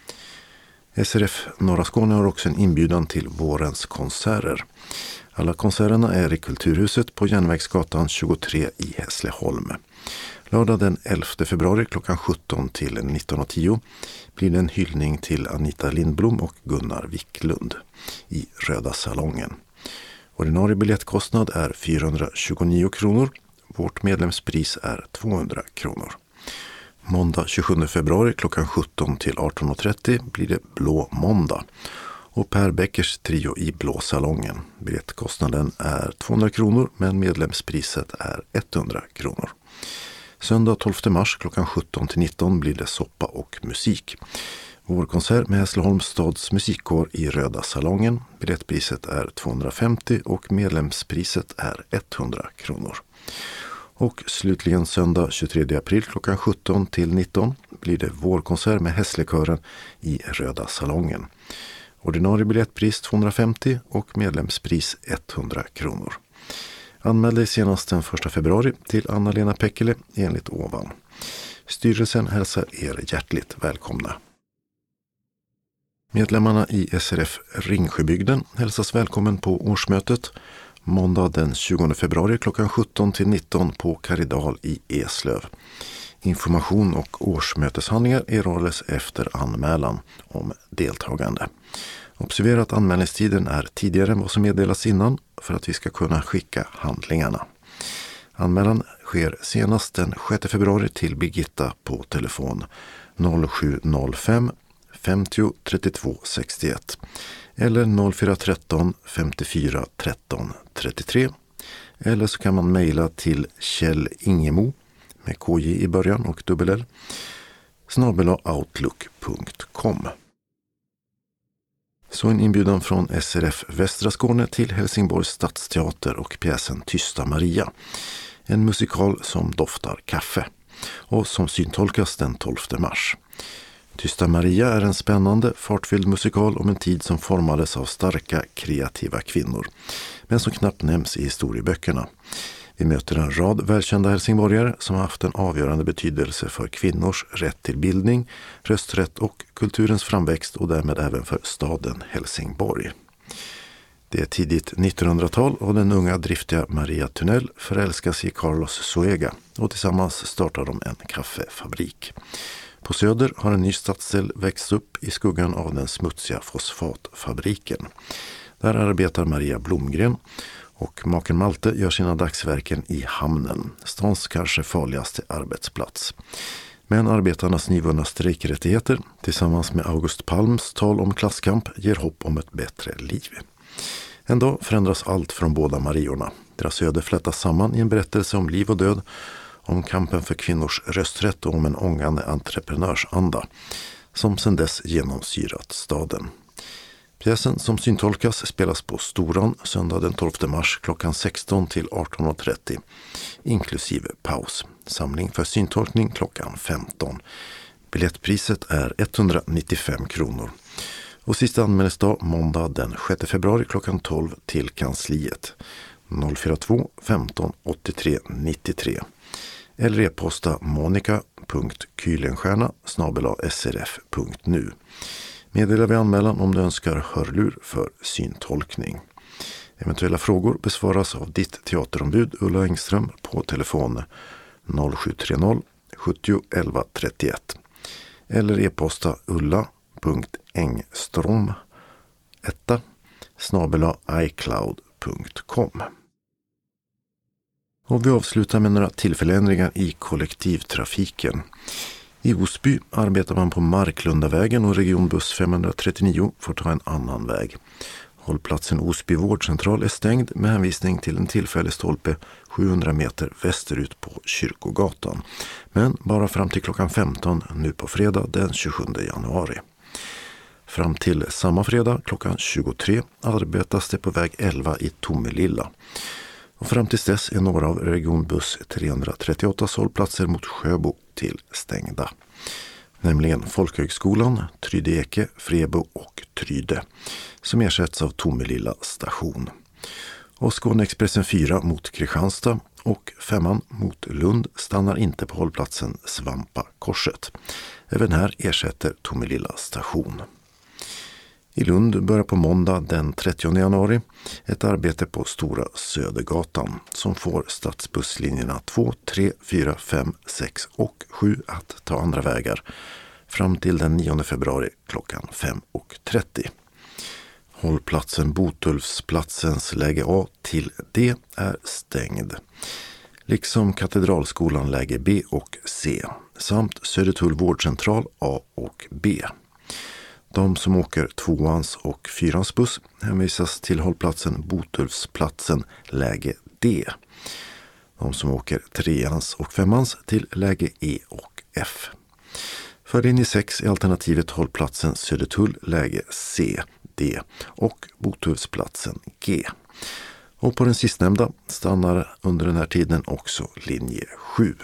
SRF Norra Skåne har också en inbjudan till vårens konserter. Alla konserterna är i Kulturhuset på Järnvägsgatan 23 i Hässleholm. Lördag den 11 februari klockan 17 till 19.10 blir det en hyllning till Anita Lindblom och Gunnar Wiklund i Röda salongen. Ordinarie biljettkostnad är 429 kronor. Vårt medlemspris är 200 kronor. Måndag 27 februari klockan 17 till 18.30 blir det Blå måndag och Per Bäckers trio i Blå salongen. Biljettkostnaden är 200 kronor men medlemspriset är 100 kronor. Söndag 12 mars klockan 17 till 19 blir det Soppa och musik. Vår konsert med Hässleholms stads musikkår i Röda salongen. Biljettpriset är 250 och medlemspriset är 100 kronor. Och slutligen söndag 23 april klockan 17 till 19 blir det vår konsert med Hässlekören i Röda salongen. Ordinarie biljettpris 250 och medlemspris 100 kronor. Anmäl dig senast den 1 februari till Anna-Lena Pekkele enligt ovan. Styrelsen hälsar er hjärtligt välkomna. Medlemmarna i SRF Ringsjöbygden hälsas välkommen på årsmötet måndag den 20 februari klockan 17 till 19 på Karidal i Eslöv. Information och årsmöteshandlingar erhålles efter anmälan om deltagande. Observera att anmälningstiden är tidigare än vad som meddelas innan för att vi ska kunna skicka handlingarna. Anmälan sker senast den 6 februari till Birgitta på telefon 0705 50 32 61 eller 0413 54 13 33 eller så kan man mejla till Kjell Ingemo med KJ i början och dubbel-L @outlook.com. Så en inbjudan från SRF Västra Skåne till Helsingborgs stadsteater och pjäsen Tysta Maria. En musikal som doftar kaffe och som syntolkas den 12 mars. Tysta Maria är en spännande, fartfylld musikal om en tid som formades av starka, kreativa kvinnor, men som knappt nämns i historieböckerna. Vi möter en rad välkända helsingborgare som har haft en avgörande betydelse för kvinnors rätt till bildning, rösträtt och kulturens framväxt och därmed även för staden Helsingborg. Det är tidigt 1900-tal och den unga driftiga Maria Tunnell förälskas i Carlos Zoega och tillsammans startar de en kaffefabrik. På Söder har en ny stadsdel växt upp i skuggan av den smutsiga fosfatfabriken. Där arbetar Maria Blomgren och maken Malte gör sina dagsverken i hamnen, stans kanske farligaste arbetsplats. Men arbetarnas nyvunna strejkrättigheter tillsammans med August Palms tal om klasskamp ger hopp om ett bättre liv. En dag förändras allt från båda Mariorna. Deras öde flätas samman i en berättelse om liv och död, om kampen för kvinnors rösträtt och om en ångande entreprenörsanda som sedan dess genomsyrat staden. Pjäsen som syntolkas spelas på Storan söndag den 12 mars klockan 16 till 18.30 inklusive paus. Samling för syntolkning klockan 15. Biljettpriset är 195 kronor. Och sista anmälningsdag måndag den 6 februari klockan 12 till kansliet 042 15 83 93 eller e-posta monica.kylenstierna@srf.nu. Meddela vid anmälan om du önskar hörlur för syntolkning. Eventuella frågor besvaras av ditt teaterombud Ulla Engström på telefon 0730 70 11 31 eller e-posta ulla.engstrom@icloud.com. Och vi avslutar med några tillfälländringar i kollektivtrafiken. I Osby arbetar man på Marklundavägen och regionbuss 539 får ta en annan väg. Hållplatsen Osby vårdcentral är stängd med hänvisning till en tillfällig stolpe 700 meter västerut på Kyrkogatan. Men bara fram till klockan 15 nu på fredag den 27 januari. Fram till samma fredag klockan 23 arbetas det på väg 11 i Tomelilla. Och fram till dess är några av regionbuss 338 hållplatser mot Sjöbo till stängda. Nämligen Folkhögskolan, Trydeke, Frebo och Tryde som ersätts av Tomelilla station. Och Skåneexpressen 4 mot Kristianstad och 5 mot Lund stannar inte på hållplatsen Svampa-korset. Även här ersätter Tomelilla station. I Lund börjar på måndag den 30 januari ett arbete på Stora Södergatan som får stadsbusslinjerna 2, 3, 4, 5, 6 och 7 att ta andra vägar fram till den 9 februari klockan 5.30. Hållplatsen Botulfsplatsens läge A till D är stängd. Liksom Katedralskolan läge B och C samt Södertull vårdcentral A och B. De som åker 2ans och 4ans buss hänvisas till hållplatsen Botulfsplatsen läge D. De som åker 3ans och 5ans till läge E och F. För linje 6 är alternativet hållplatsen Södertull läge C, D och Botulfsplatsen G. Och på den sistnämnda stannar under den här tiden också linje 7.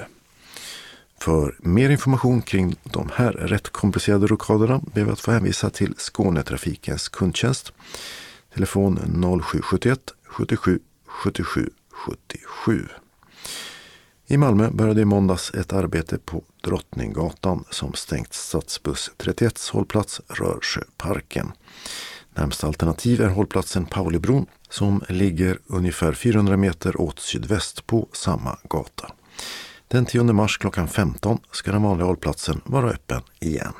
För mer information kring de här rätt komplicerade rockaderna ber vi att få hänvisa till Skånetrafikens kundtjänst. Telefon 0771 77 77 77. I Malmö började i måndags ett arbete på Drottninggatan som stängt stadsbuss 31 hållplats Rörsjöparken. Närmsta alternativ är hållplatsen Paulibron som ligger ungefär 400 meter åt sydväst på samma gata. Den 10 mars klockan 15 ska den vanliga hållplatsen vara öppen igen.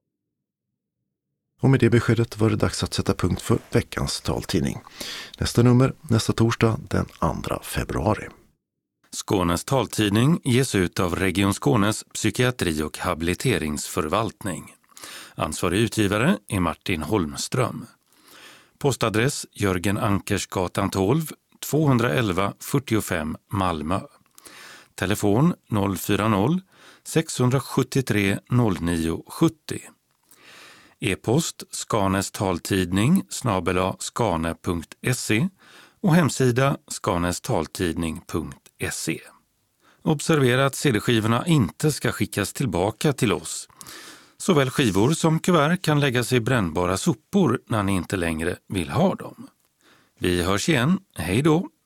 Och med det beskedet var det dags att sätta punkt för veckans taltidning. Nästa nummer nästa torsdag den 2 februari. Skånes taltidning ges ut av Region Skånes psykiatri- och habiliteringsförvaltning. Ansvarig utgivare är Martin Holmström. Postadress Jörgen Ankersgatan 12, 211 45 Malmö. Telefon 040 673 0970. E-post Skanes taltidning @skane.se och hemsida skanestaltidning.se. Observera att CD-skivorna inte ska skickas tillbaka till oss. Såväl skivor som kuvert kan läggas i brännbara sopor när ni inte längre vill ha dem. Vi hörs igen. Hej då!